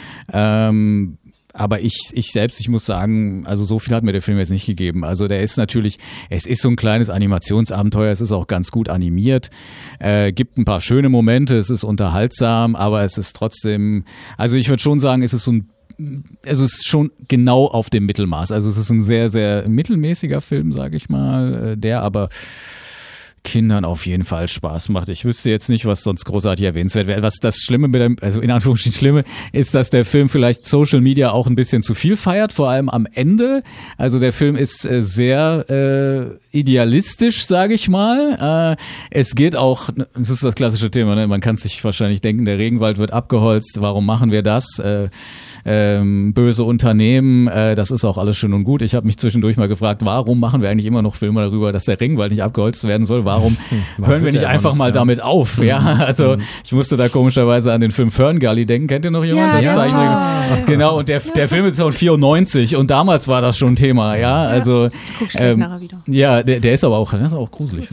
Aber ich selbst, ich muss sagen, also so viel hat mir der Film jetzt nicht gegeben. Also es ist so ein kleines Animationsabenteuer, es ist auch ganz gut animiert, gibt ein paar schöne Momente, es ist unterhaltsam, aber es ist trotzdem, also ich würde schon sagen, es ist schon genau auf dem Mittelmaß. Also es ist ein sehr, sehr mittelmäßiger Film, sage ich mal, der aber Kindern auf jeden Fall Spaß macht. Ich wüsste jetzt nicht, was sonst großartig erwähnenswert wäre. Was das Schlimme also in Anführungsstrichen Schlimme, ist, dass der Film vielleicht Social Media auch ein bisschen zu viel feiert, vor allem am Ende. Also der Film ist sehr idealistisch, sage ich mal. Es geht auch, das ist das klassische Thema, ne? Man kann sich wahrscheinlich denken, der Regenwald wird abgeholzt, warum machen wir das? Böse Unternehmen, das ist auch alles schön und gut. Ich habe mich zwischendurch mal gefragt, warum machen wir eigentlich immer noch Filme darüber, dass der Regenwald nicht abgeholzt werden soll? Warum hören wir nicht einfach mal damit auf? Ja, also ich musste da komischerweise an den Film Ferngully denken. Kennt ihr noch jemand? Ja, das ist genau, und der Film ist von 94 und damals war das schon Thema. Ja, also guck ich gleich nachher wieder. Ja, der ist aber auch gruselig.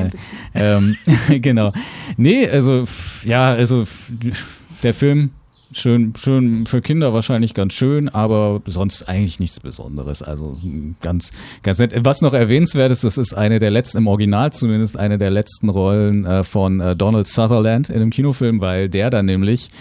Genau. Nee, also der Film schön für Kinder wahrscheinlich ganz schön, aber sonst eigentlich nichts Besonderes. Also ganz nett. Was noch erwähnenswert ist, das ist eine der letzten, im Original zumindest, eine der letzten Rollen von Donald Sutherland in einem Kinofilm, weil der dann nämlich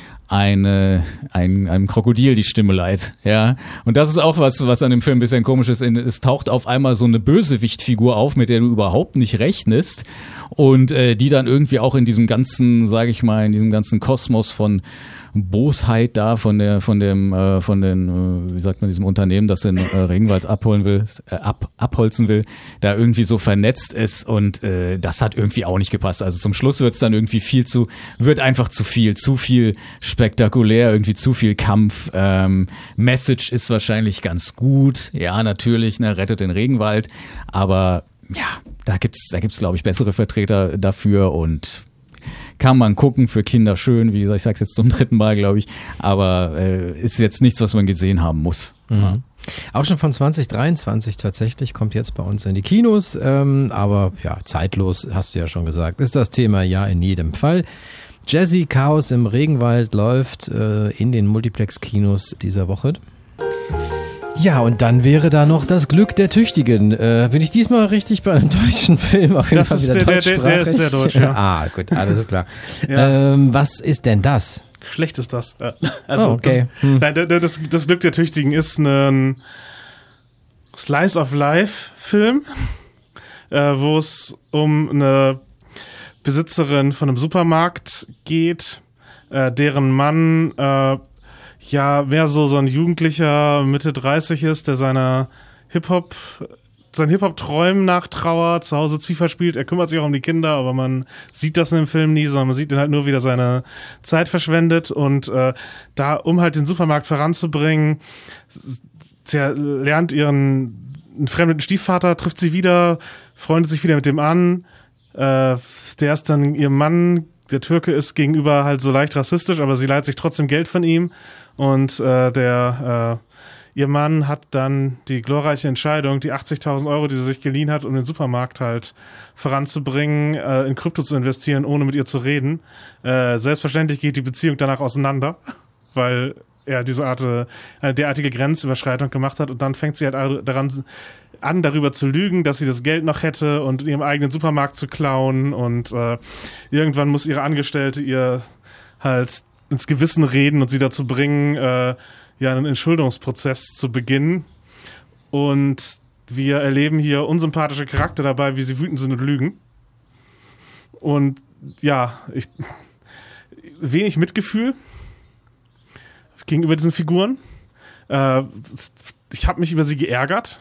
einem Krokodil die Stimme leiht, ja. Und das ist auch was an dem Film ein bisschen komisch ist. Es taucht auf einmal so eine Bösewichtfigur auf, mit der du überhaupt nicht rechnest und die dann irgendwie auch in diesem ganzen, sage ich mal, in diesem ganzen Kosmos von Bosheit da von dem wie sagt man, diesem Unternehmen, das den Regenwald abholzen will, da irgendwie so vernetzt ist und das hat irgendwie auch nicht gepasst. Also zum Schluss wird es dann irgendwie wird einfach zu viel spektakulär, irgendwie zu viel Kampf. Message ist wahrscheinlich ganz gut, ja natürlich, ne, rettet den Regenwald, aber ja, da gibt's glaube ich bessere Vertreter dafür und kann man gucken, für Kinder schön, wie gesagt, ich sag's jetzt zum 3. Mal, glaube ich, aber ist jetzt nichts, was man gesehen haben muss. Mhm. Ja. Auch schon von 2023 tatsächlich, kommt jetzt bei uns in die Kinos, aber ja, zeitlos, hast du ja schon gesagt, ist das Thema ja in jedem Fall. Jazzy Chaos im Regenwald läuft in den Multiplex-Kinos dieser Woche. Ja, und dann wäre da noch das Glück der Tüchtigen. Bin ich diesmal richtig bei einem deutschen Film? Auf jeden Fall wieder deutschsprachig. Der ist sehr deutsch, ja. Gut, alles klar. Ja. Was ist denn das? Schlecht ist das. Also, okay. Das Glück der Tüchtigen ist ein Slice of Life Film, wo es um eine Besitzerin von einem Supermarkt geht, deren Mann mehr so ein Jugendlicher Mitte 30 ist, der seinen Hip-Hop-Träumen nachtrauert, zu Hause FIFA spielt. Er kümmert sich auch um die Kinder, aber man sieht das in dem Film nie, sondern man sieht ihn halt nur, wie er seine Zeit verschwendet. Und um halt den Supermarkt voranzubringen, lernt ihren fremden Stiefvater, trifft sie wieder, freundet sich wieder mit dem an. Der ist dann ihr Mann, der Türke ist gegenüber halt so leicht rassistisch, aber sie leiht sich trotzdem Geld von ihm. Und ihr Mann hat dann die glorreiche Entscheidung, die 80.000 Euro, die sie sich geliehen hat, um den Supermarkt halt voranzubringen, in Krypto zu investieren, ohne mit ihr zu reden. Selbstverständlich geht die Beziehung danach auseinander, weil er eine derartige Grenzüberschreitung gemacht hat und dann fängt sie halt darüber zu lügen, dass sie das Geld noch hätte und in ihrem eigenen Supermarkt zu klauen und irgendwann muss ihre Angestellte ihr halt ins Gewissen reden und sie dazu bringen, einen Entschuldungsprozess zu beginnen. Und wir erleben hier unsympathische Charakter dabei, wie sie wütend sind und lügen. Und ja, wenig Mitgefühl gegenüber diesen Figuren. Ich habe mich über sie geärgert.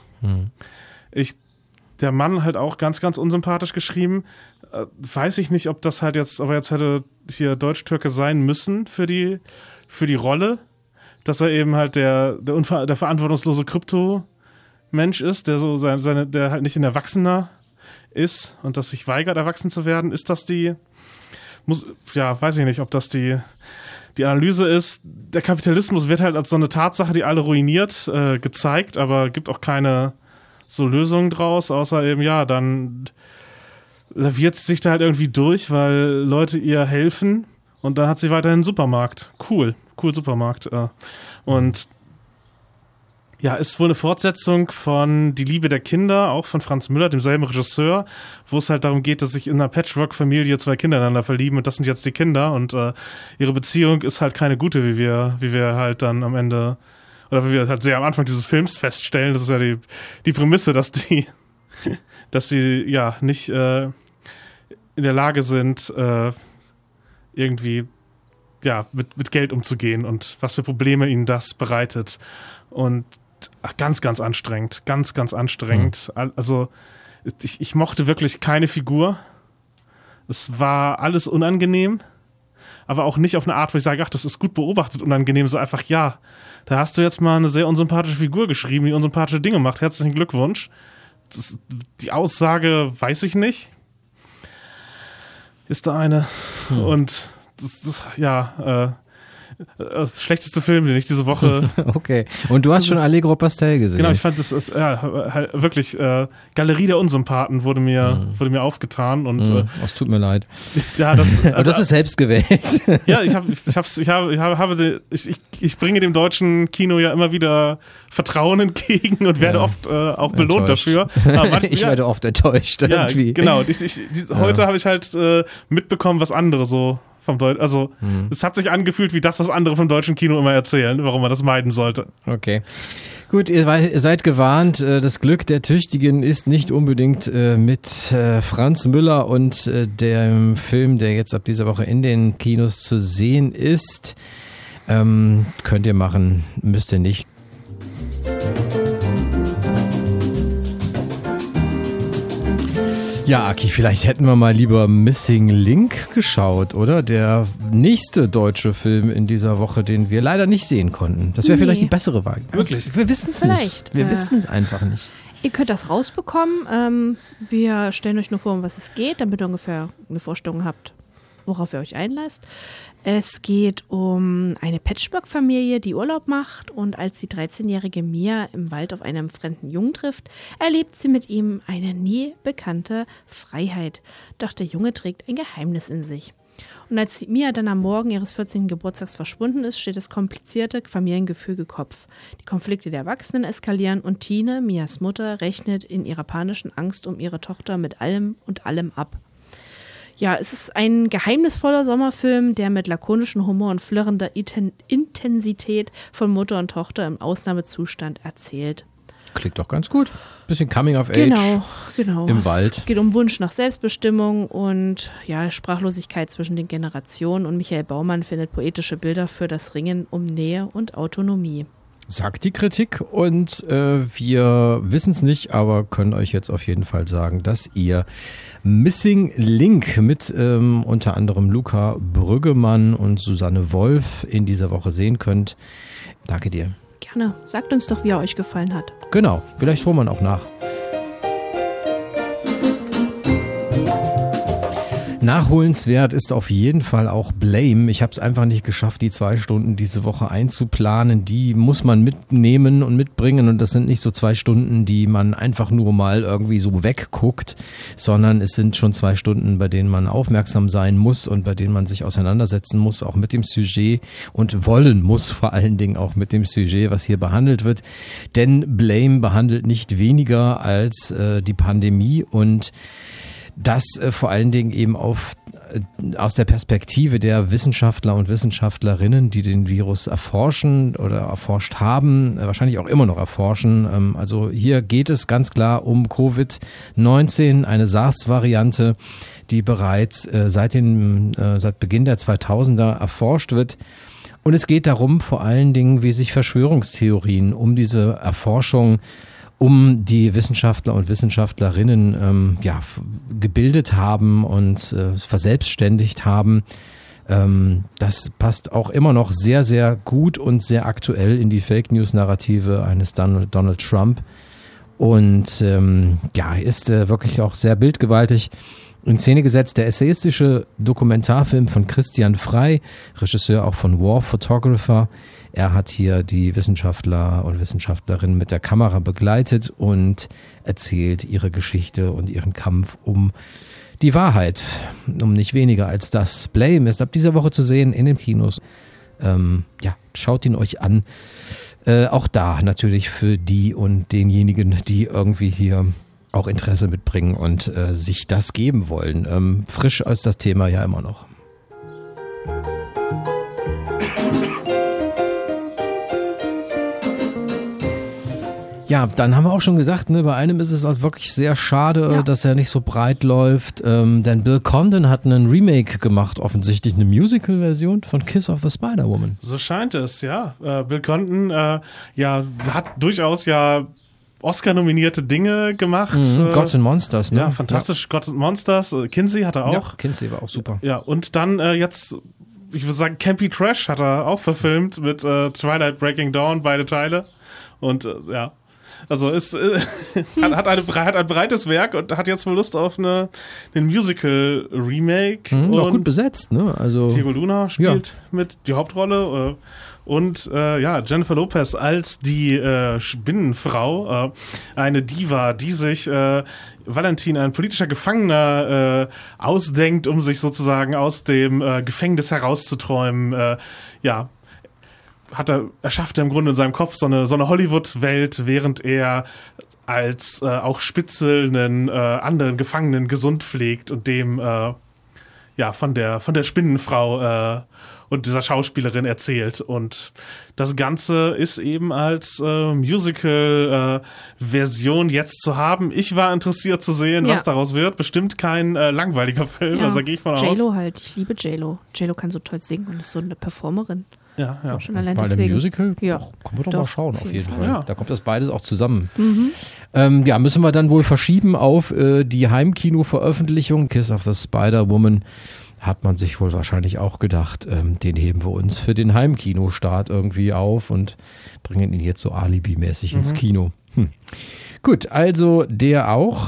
Der Mann halt auch ganz, ganz unsympathisch geschrieben. Weiß ich nicht, ob er jetzt hätte hier Deutsch-Türke sein müssen für die Rolle, dass er eben halt der verantwortungslose Krypto-Mensch ist, der so der halt nicht ein Erwachsener ist und das sich weigert, erwachsen zu werden. Ist das weiß ich nicht, ob das die Analyse ist. Der Kapitalismus wird halt als so eine Tatsache, die alle ruiniert, gezeigt, aber gibt auch keine so Lösungen draus, außer eben, dann laviert sie sich da halt irgendwie durch, weil Leute ihr helfen und dann hat sie weiterhin einen Supermarkt. Cool Supermarkt. Und ja, ist wohl eine Fortsetzung von Die Liebe der Kinder, auch von Franz Müller, demselben Regisseur, wo es halt darum geht, dass sich in einer Patchwork-Familie 2 Kinder ineinander verlieben und das sind jetzt die Kinder und ihre Beziehung ist halt keine gute, wie wir halt dann am Ende oder wie wir halt sehr am Anfang dieses Films feststellen. Das ist ja die Prämisse, dass sie ja nicht in der Lage sind, irgendwie mit Geld umzugehen und was für Probleme ihnen das bereitet. Und ganz, ganz anstrengend. Ganz, ganz anstrengend. Also ich mochte wirklich keine Figur. Es war alles unangenehm, aber auch nicht auf eine Art, wo ich sage, ach, das ist gut beobachtet, unangenehm. So einfach, da hast du jetzt mal eine sehr unsympathische Figur geschrieben, die unsympathische Dinge macht. Herzlichen Glückwunsch. Die Aussage weiß ich nicht. Ist da eine. Und schlechteste Film, den ich diese Woche... Okay. Und du hast schon Allegro Pastel gesehen. Genau, ich fand das halt wirklich Galerie der Unsympathen wurde mir aufgetan und es tut mir leid. Ja, das ist selbst gewählt. Ja, ich bringe dem deutschen Kino ja immer wieder Vertrauen entgegen und werde oft auch belohnt dafür. Ich werde oft enttäuscht irgendwie. Ja, genau. Heute habe ich halt mitbekommen, was andere so vom Deutschen, also es hat sich angefühlt wie das, was andere vom deutschen Kino immer erzählen, warum man das meiden sollte. Okay. Gut, ihr seid gewarnt, das Glück der Tüchtigen ist nicht unbedingt mit Franz Müller und dem Film, der jetzt ab dieser Woche in den Kinos zu sehen ist. Könnt ihr machen, müsst ihr nicht. Ja, Aki, vielleicht hätten wir mal lieber Missing Link geschaut, oder? Der nächste deutsche Film in dieser Woche, den wir leider nicht sehen konnten. Das wäre vielleicht die bessere Wahl. Wirklich? Wir wissen es nicht. Wir wissen es einfach nicht. Ihr könnt das rausbekommen. Wir stellen euch nur vor, um was es geht, damit ihr ungefähr eine Vorstellung habt, worauf ihr euch einlasst. Es geht um eine Patchwork-Familie, die Urlaub macht, und als die 13-jährige Mia im Wald auf einen fremden Jungen trifft, erlebt sie mit ihm eine nie bekannte Freiheit. Doch der Junge trägt ein Geheimnis in sich. Und als Mia dann am Morgen ihres 14. Geburtstags verschwunden ist, steht das komplizierte Familiengefüge Kopf. Die Konflikte der Erwachsenen eskalieren und Tine, Mias Mutter, rechnet in ihrer panischen Angst um ihre Tochter mit allem und allem ab. Ja, es ist ein geheimnisvoller Sommerfilm, der mit lakonischem Humor und flirrender Intensität von Mutter und Tochter im Ausnahmezustand erzählt. Klingt doch ganz gut. Bisschen Coming of Age genau. Im Wald. Es geht um Wunsch nach Selbstbestimmung und Sprachlosigkeit zwischen den Generationen. Und Michael Baumann findet poetische Bilder für das Ringen um Nähe und Autonomie. Sagt die Kritik, und wir wissen es nicht, aber können euch jetzt auf jeden Fall sagen, dass ihr Missing Link mit unter anderem Luca Brüggemann und Susanne Wolf in dieser Woche sehen könnt. Danke dir. Gerne. Sagt uns doch, wie er euch gefallen hat. Genau, vielleicht holen wir ihn auch nach. Nachholenswert ist auf jeden Fall auch Blame. Ich habe es einfach nicht geschafft, die 2 Stunden diese Woche einzuplanen. Die muss man mitnehmen und mitbringen, und das sind nicht so 2 Stunden, die man einfach nur mal irgendwie so wegguckt, sondern es sind schon 2 Stunden, bei denen man aufmerksam sein muss und bei denen man sich auseinandersetzen muss, auch mit dem Sujet, und wollen muss vor allen Dingen auch mit dem Sujet, was hier behandelt wird. Denn Blame behandelt nicht weniger als die Pandemie, und das vor allen Dingen eben aus der Perspektive der Wissenschaftler und Wissenschaftlerinnen, die den Virus erforschen oder erforscht haben, wahrscheinlich auch immer noch erforschen. Also hier geht es ganz klar um Covid-19, eine SARS-Variante, die bereits seit Beginn der 2000er erforscht wird. Und es geht darum vor allen Dingen, wie sich Verschwörungstheorien um diese Erforschung, um die Wissenschaftler und Wissenschaftlerinnen gebildet haben und verselbstständigt haben. Das passt auch immer noch sehr, sehr gut und sehr aktuell in die Fake-News-Narrative eines Donald Trump, und ist wirklich auch sehr bildgewaltig in Szene gesetzt. Der essayistische Dokumentarfilm von Christian Frey, Regisseur auch von War Photographer. Er hat hier die Wissenschaftler und Wissenschaftlerinnen mit der Kamera begleitet und erzählt ihre Geschichte und ihren Kampf um die Wahrheit, um nicht weniger als das. Blame ist ab dieser Woche zu sehen in den Kinos. Schaut ihn euch an. Auch da natürlich für die und denjenigen, die irgendwie hier auch Interesse mitbringen und sich das geben wollen. Frisch ist das Thema ja immer noch. Ja, dann haben wir auch schon gesagt, bei einem ist es auch wirklich sehr schade, dass er nicht so breit läuft, denn Bill Condon hat einen Remake gemacht, offensichtlich eine Musical-Version von Kiss of the Spider-Woman. So scheint es, ja. Bill Condon hat durchaus Oscar-nominierte Dinge gemacht. Gods and Monsters, ne? Ja, fantastisch. Ja. Gods and Monsters. Kinsey hat er auch. Ja, Kinsey war auch super. Ja, und dann jetzt, ich würde sagen, Campy Trash hat er auch verfilmt mit Twilight Breaking Dawn, beide Teile. Und Also hat ein breites Werk und hat jetzt wohl Lust auf einen Musical-Remake. Auch gut besetzt, ne? Also Diego Luna spielt mit die Hauptrolle. Und Jennifer Lopez als die Spinnenfrau, eine Diva, die sich Valentin, ein politischer Gefangener, ausdenkt, um sich sozusagen aus dem Gefängnis herauszuträumen. Erschafft er im Grunde in seinem Kopf so eine Hollywood-Welt, während er als auch Spitzel einen anderen Gefangenen gesund pflegt und dem von der Spinnenfrau und dieser Schauspielerin erzählt. Und das Ganze ist eben als Musical-Version jetzt zu haben. Ich war interessiert zu sehen, was daraus wird. Bestimmt kein langweiliger Film, also da gehe ich von aus. J-Lo halt, ich liebe J-Lo. J-Lo kann so toll singen und ist so eine Performerin. Ja. Schon allein bei deswegen. dem Musical? Ja. Können wir doch mal schauen, auf jeden Fall. Ja. Da kommt das beides auch zusammen. Müssen wir dann wohl verschieben auf die Heimkino-Veröffentlichung. Kiss of the Spider-Woman hat man sich wohl wahrscheinlich auch gedacht, den heben wir uns für den Heimkinostart irgendwie auf und bringen ihn jetzt so alibimäßig ins Kino. Gut, also der auch.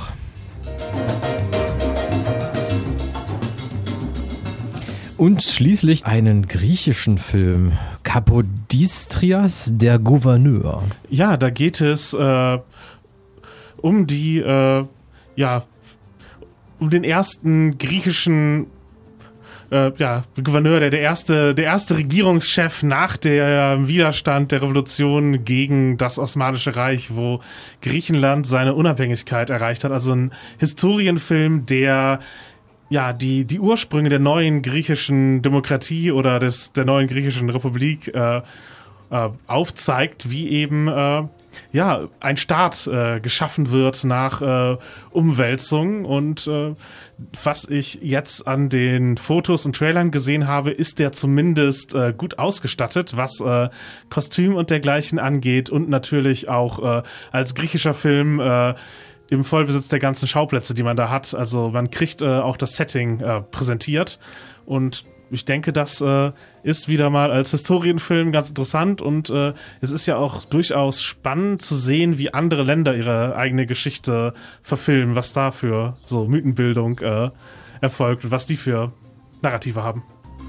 Und schließlich einen griechischen Film, Kapodistrias, der Gouverneur. Ja, da geht es um den ersten griechischen Gouverneur, der erste Regierungschef nach dem Widerstand der Revolution gegen das Osmanische Reich, wo Griechenland seine Unabhängigkeit erreicht hat. Also ein Historienfilm, der die Ursprünge der neuen griechischen Demokratie oder der neuen griechischen Republik aufzeigt, wie eben ein Staat geschaffen wird nach Umwälzung. Und was ich jetzt an den Fotos und Trailern gesehen habe, ist der zumindest gut ausgestattet, was Kostüm und dergleichen angeht und natürlich auch als griechischer Film im Vollbesitz der ganzen Schauplätze, die man da hat. Also man kriegt auch das Setting präsentiert und ich denke, das ist wieder mal als Historienfilm ganz interessant und es ist ja auch durchaus spannend zu sehen, wie andere Länder ihre eigene Geschichte verfilmen, was da für so Mythenbildung erfolgt und was die für Narrative haben.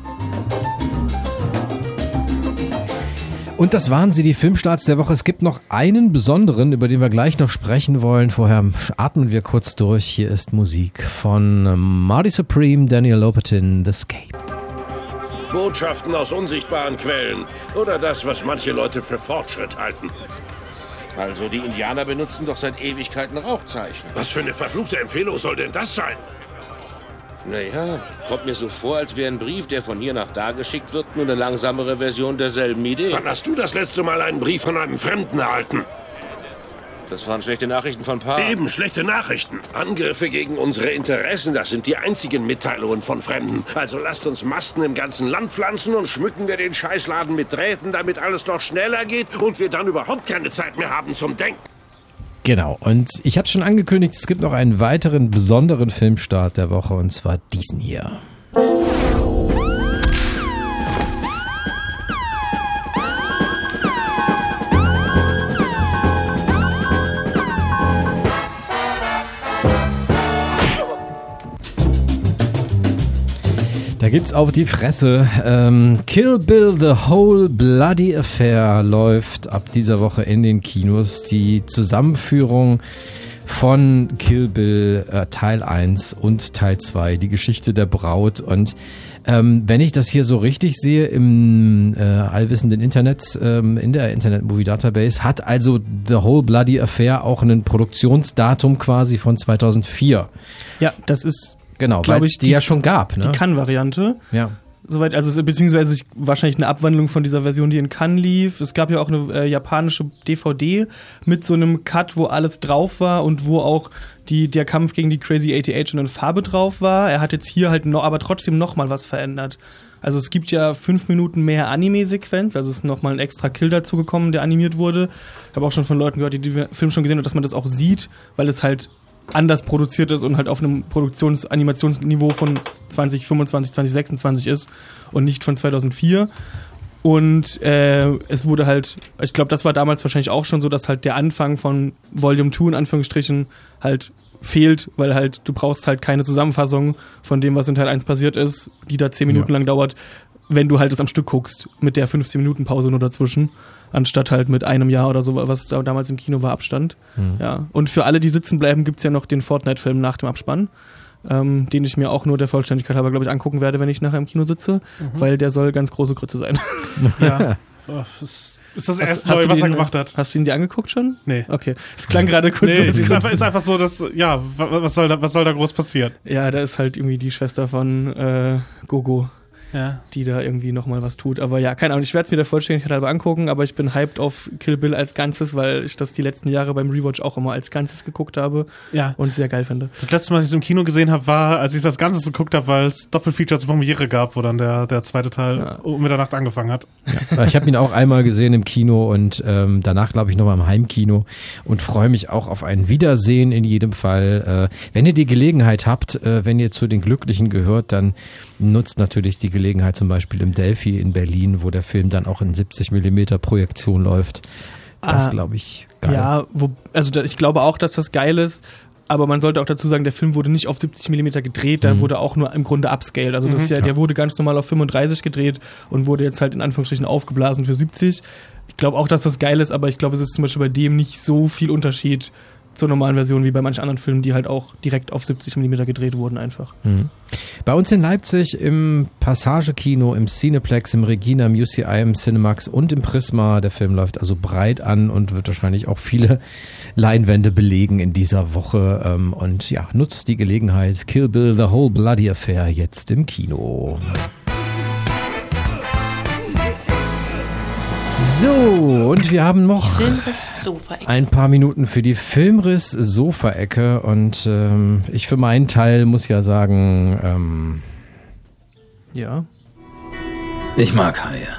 Und das waren sie, die Filmstarts der Woche. Es gibt noch einen besonderen, über den wir gleich noch sprechen wollen. Vorher atmen wir kurz durch. Hier ist Musik von Marty Supreme, Daniel Lopatin, The Escape. Botschaften aus unsichtbaren Quellen oder das, was manche Leute für Fortschritt halten. Also die Indianer benutzen doch seit Ewigkeiten Rauchzeichen. Was für eine verfluchte Empfehlung soll denn das sein? Naja, kommt mir so vor, als wäre ein Brief, der von hier nach da geschickt wird, nur eine langsamere Version derselben Idee. Wann hast du das letzte Mal einen Brief von einem Fremden erhalten? Das waren schlechte Nachrichten von Pa. Eben, schlechte Nachrichten. Angriffe gegen unsere Interessen, das sind die einzigen Mitteilungen von Fremden. Also lasst uns Masten im ganzen Land pflanzen und schmücken wir den Scheißladen mit Drähten, damit alles noch schneller geht und wir dann überhaupt keine Zeit mehr haben zum Denken. Genau, und ich habe es schon angekündigt, es gibt noch einen weiteren besonderen Filmstart der Woche, und zwar diesen hier. Da gibt's auf die Fresse. Kill Bill, The Whole Bloody Affair läuft ab dieser Woche in den Kinos. Die Zusammenführung von Kill Bill Teil 1 und Teil 2, die Geschichte der Braut. Und wenn ich das hier so richtig sehe im allwissenden Internet, in der Internet Movie Database, hat also The Whole Bloody Affair auch ein Produktionsdatum quasi von 2004. Ja, das ist... Genau, weil es die ja schon gab. Ne? Die Cannes-Variante. Ja. Soweit, also beziehungsweise wahrscheinlich eine Abwandlung von dieser Version, die in Cannes lief. Es gab ja auch eine japanische DVD mit so einem Cut, wo alles drauf war und wo auch der Kampf gegen die Crazy 88 schon in Farbe drauf war. Er hat jetzt hier halt aber trotzdem nochmal was verändert. Also es gibt ja 5 Minuten mehr Anime-Sequenz, also es ist nochmal ein extra Kill dazu gekommen, der animiert wurde. Ich habe auch schon von Leuten gehört, die den Film schon gesehen haben, dass man das auch sieht, weil es halt anders produziert ist und halt auf einem Animationsniveau von 2025, 2026 ist und nicht von 2004. Und es wurde halt, ich glaube, das war damals wahrscheinlich auch schon so, dass halt der Anfang von Volume 2 in Anführungsstrichen halt fehlt, weil halt du brauchst halt keine Zusammenfassung von dem, was in Teil 1 passiert ist, die da 10 Minuten lang dauert, wenn du halt es am Stück guckst, mit der 15-Minuten-Pause nur dazwischen, anstatt halt mit einem Jahr oder so, was da damals im Kino war, Abstand. Ja. Und für alle, die sitzen bleiben, gibt's ja noch den Fortnite-Film nach dem Abspann. Den ich mir auch nur der Vollständigkeit halber, glaube ich, angucken werde, wenn ich nachher im Kino sitze, weil der soll ganz große Grütze sein. Ja. Ist das erste Neue, was er gemacht hat. Hast du ihn dir angeguckt schon? Nee. Okay. Es klang gerade kurz. Nee, es ist einfach so, dass, ja, was soll da groß passieren? Ja, da ist halt irgendwie die Schwester von Gogo. Ja. Die da irgendwie nochmal was tut. Aber ja, keine Ahnung, ich werde es mir der Vollständigkeit halber angucken, aber ich bin hyped auf Kill Bill als Ganzes, weil ich das die letzten Jahre beim Rewatch auch immer als Ganzes geguckt habe und sehr geil finde. Das letzte Mal, als ich es im Kino gesehen habe, war, als ich das Ganzes geguckt habe, weil es Doppelfeature zur Premiere gab, wo dann der zweite Teil um Mitternacht angefangen hat. Ja. Ich habe ihn auch einmal gesehen im Kino und danach, glaube ich, nochmal im Heimkino und freue mich auch auf ein Wiedersehen in jedem Fall. Wenn ihr die Gelegenheit habt, wenn ihr zu den Glücklichen gehört, dann nutzt natürlich die Gelegenheit zum Beispiel im Delphi in Berlin, wo der Film dann auch in 70mm Projektion läuft. Das glaube ich geil. Ja, ich glaube auch, dass das geil ist, aber man sollte auch dazu sagen, der Film wurde nicht auf 70mm gedreht, der wurde auch nur im Grunde upscaled. Also das der wurde ganz normal auf 35 gedreht und wurde jetzt halt in Anführungsstrichen aufgeblasen für 70. Ich glaube auch, dass das geil ist, aber ich glaube, es ist zum Beispiel bei dem nicht so viel Unterschied zur normalen Version wie bei manchen anderen Filmen, die halt auch direkt auf 70mm gedreht wurden einfach. Bei uns in Leipzig im Passage-Kino, im Cineplex, im Regina, im UCI, im Cinemax und im Prisma. Der Film läuft also breit an und wird wahrscheinlich auch viele Leinwände belegen in dieser Woche. Und ja, nutzt die Gelegenheit. Kill Bill, The Whole Bloody Affair jetzt im Kino. So, und wir haben noch ein paar Minuten für die Filmriss-Sofa-Ecke und ich für meinen Teil muss ja sagen, ja. Ich mag Haie.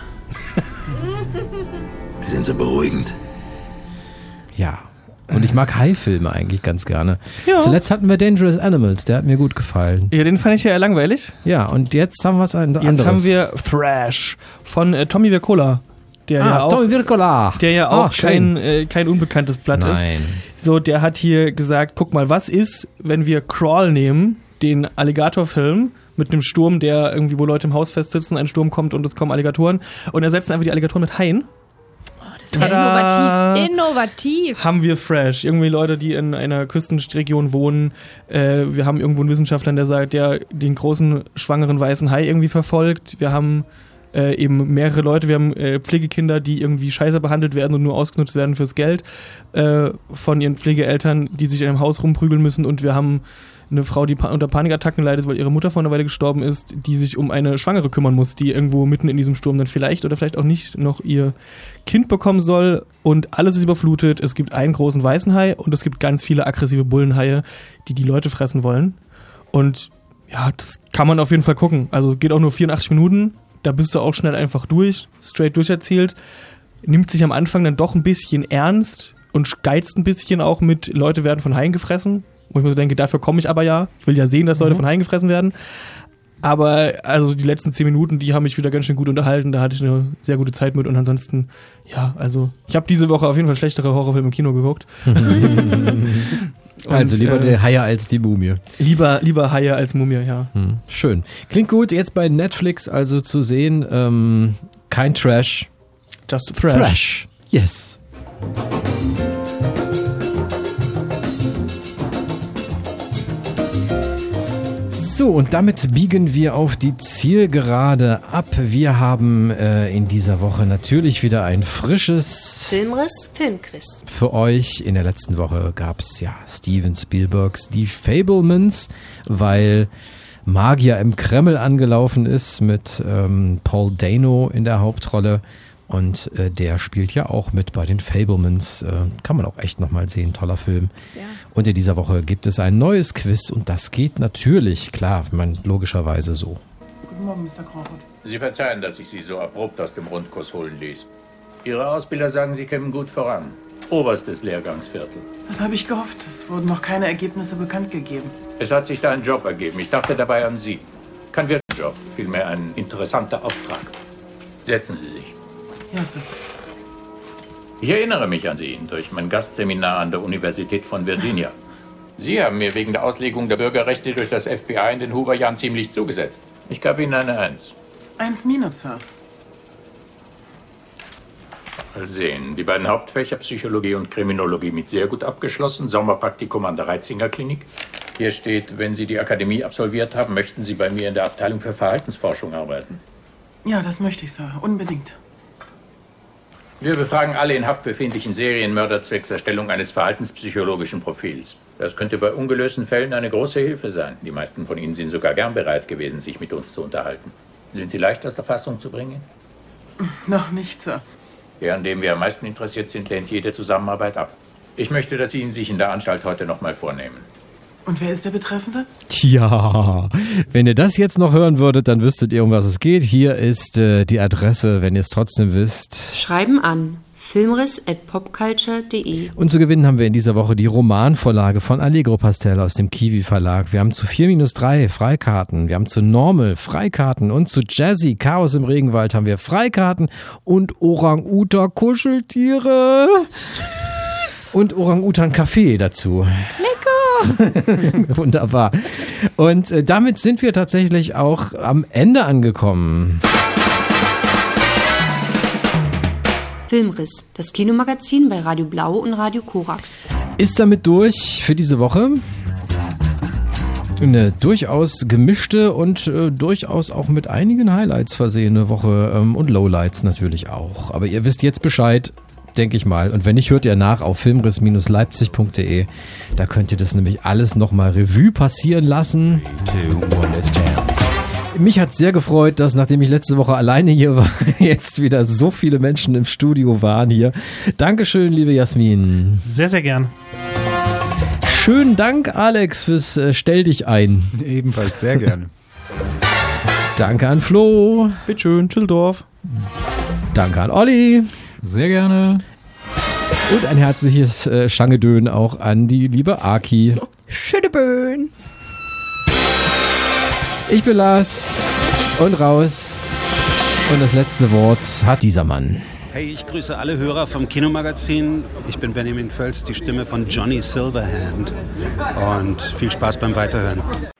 Die sind so beruhigend. Ja, und ich mag Haifilme eigentlich ganz gerne. Ja. Zuletzt hatten wir Dangerous Animals, der hat mir gut gefallen. Ja, den fand ich ja eher langweilig. Ja, und jetzt haben wir was anderes. Jetzt haben wir Thrash von Tommy Wirkola. Der ja auch kein unbekanntes Blatt ist. So, der hat hier gesagt, guck mal, was ist, wenn wir Crawl nehmen, den Alligator-Film mit einem Sturm, der irgendwie, wo Leute im Haus festsitzen, ein Sturm kommt und es kommen Alligatoren und ersetzen einfach die Alligatoren mit Haien. Das ist ja innovativ. Haben wir Thrash. Irgendwie Leute, die in einer Küstenregion wohnen. Wir haben irgendwo einen Wissenschaftler, der sagt, der den großen, schwangeren, weißen Hai irgendwie verfolgt. Wir haben eben mehrere Leute, wir haben Pflegekinder, die irgendwie scheiße behandelt werden und nur ausgenutzt werden fürs Geld von ihren Pflegeeltern, die sich in einem Haus rumprügeln müssen und wir haben eine Frau, die unter Panikattacken leidet, weil ihre Mutter vor einer Weile gestorben ist, die sich um eine Schwangere kümmern muss, die irgendwo mitten in diesem Sturm dann vielleicht oder vielleicht auch nicht noch ihr Kind bekommen soll und alles ist überflutet. Es gibt einen großen weißen Hai und es gibt ganz viele aggressive Bullenhaie, die Leute fressen wollen und ja, das kann man auf jeden Fall gucken. Also geht auch nur 84 Minuten. Da bist du auch schnell einfach straight durcherzählt, nimmt sich am Anfang dann doch ein bisschen ernst und geizt ein bisschen auch mit, Leute werden von Haien gefressen, wo ich mir so denke, dafür komme ich aber ja, ich will ja sehen, dass Leute von Haien gefressen werden, aber also die letzten 10 Minuten, die haben mich wieder ganz schön gut unterhalten, da hatte ich eine sehr gute Zeit mit und ansonsten, ja, also ich habe diese Woche auf jeden Fall schlechtere Horrorfilme im Kino geguckt. Also lieber der Haie als die Mumie. Lieber Haie als Mumie, ja. Schön. Klingt gut, jetzt bei Netflix also zu sehen, kein Trash. Just Thrash. Thrash. Yes. So, und damit biegen wir auf die Zielgerade ab. Wir haben in dieser Woche natürlich wieder ein frisches Filmquiz. Für euch. In der letzten Woche gab es ja Steven Spielbergs Die Fabelmans, weil Magier im Kreml angelaufen ist mit Paul Dano in der Hauptrolle. Und der spielt ja auch mit bei den Fabelmans. Kann man auch echt nochmal sehen. Toller Film. Ja. Und in dieser Woche gibt es ein neues Quiz. Und das geht natürlich, klar, logischerweise so. Guten Morgen, Mr. Crawford. Sie verzeihen, dass ich Sie so abrupt aus dem Rundkurs holen ließ. Ihre Ausbilder sagen, Sie kämen gut voran. Oberstes Lehrgangsviertel. Das habe ich gehofft. Es wurden noch keine Ergebnisse bekannt gegeben. Es hat sich da ein Job ergeben. Ich dachte dabei an Sie. Kein Job, vielmehr ein interessanter Auftrag. Setzen Sie sich. Ja, Sir. Ich erinnere mich an Sie durch mein Gastseminar an der Universität von Virginia. Sie haben mir wegen der Auslegung der Bürgerrechte durch das FBI in den Hoover-Jahren ziemlich zugesetzt. Ich gab Ihnen eine 1. 1-, Sir. Mal sehen, die beiden Hauptfächer Psychologie und Kriminologie mit sehr gut abgeschlossen, Sommerpraktikum an der Reitzinger Klinik. Hier steht, wenn Sie die Akademie absolviert haben, möchten Sie bei mir in der Abteilung für Verhaltensforschung arbeiten. Ja, das möchte ich, Sir. Unbedingt. Wir befragen alle in Haft befindlichen Serienmörder zwecks Erstellung eines verhaltenspsychologischen Profils. Das könnte bei ungelösten Fällen eine große Hilfe sein. Die meisten von Ihnen sind sogar gern bereit gewesen, sich mit uns zu unterhalten. Sind Sie leicht aus der Fassung zu bringen? Noch nicht, Sir. Der, an dem wir am meisten interessiert sind, lehnt jede Zusammenarbeit ab. Ich möchte, dass Sie ihn sich in der Anstalt heute noch mal vornehmen. Und wer ist der Betreffende? Tja, wenn ihr das jetzt noch hören würdet, dann wüsstet ihr, um was es geht. Hier ist die Adresse, wenn ihr es trotzdem wisst. Schreiben an filmriss@popculture.de. Und zu gewinnen haben wir in dieser Woche die Romanvorlage von Allegro Pastel aus dem Kiwi Verlag. Wir haben zu 4-3 Freikarten, wir haben zu Normal Freikarten und zu Jazzy Chaos im Regenwald haben wir Freikarten und Orang-Utan Kuscheltiere. Süß. Und Orang-Utan Kaffee dazu. Lecker. Wunderbar. Und damit sind wir tatsächlich auch am Ende angekommen. Filmriss, das Kinomagazin bei Radio Blau und Radio Korax. Ist damit durch für diese Woche. Eine durchaus gemischte und durchaus auch mit einigen Highlights versehene Woche und Lowlights natürlich auch. Aber ihr wisst jetzt Bescheid, denke ich mal. Und wenn nicht, hört ihr nach auf filmriss-leipzig.de. Da könnt ihr das nämlich alles nochmal Revue passieren lassen. 2, 1, let's jam. Mich hat sehr gefreut, dass nachdem ich letzte Woche alleine hier war, jetzt wieder so viele Menschen im Studio waren hier. Dankeschön, liebe Jasmin. Sehr, sehr gern. Schönen Dank, Alex, fürs Stell dich ein. Ebenfalls sehr gerne. Danke an Flo. Bitteschön, Tschüsseldorf. Danke an Olli. Sehr gerne. Und ein herzliches Schangedön auch an die liebe Aki. Schödebön. Ich bin Lars und raus. Und das letzte Wort hat dieser Mann. Hey, ich grüße alle Hörer vom Kinomagazin. Ich bin Benjamin Völz, die Stimme von Johnny Silverhand. Und viel Spaß beim Weiterhören.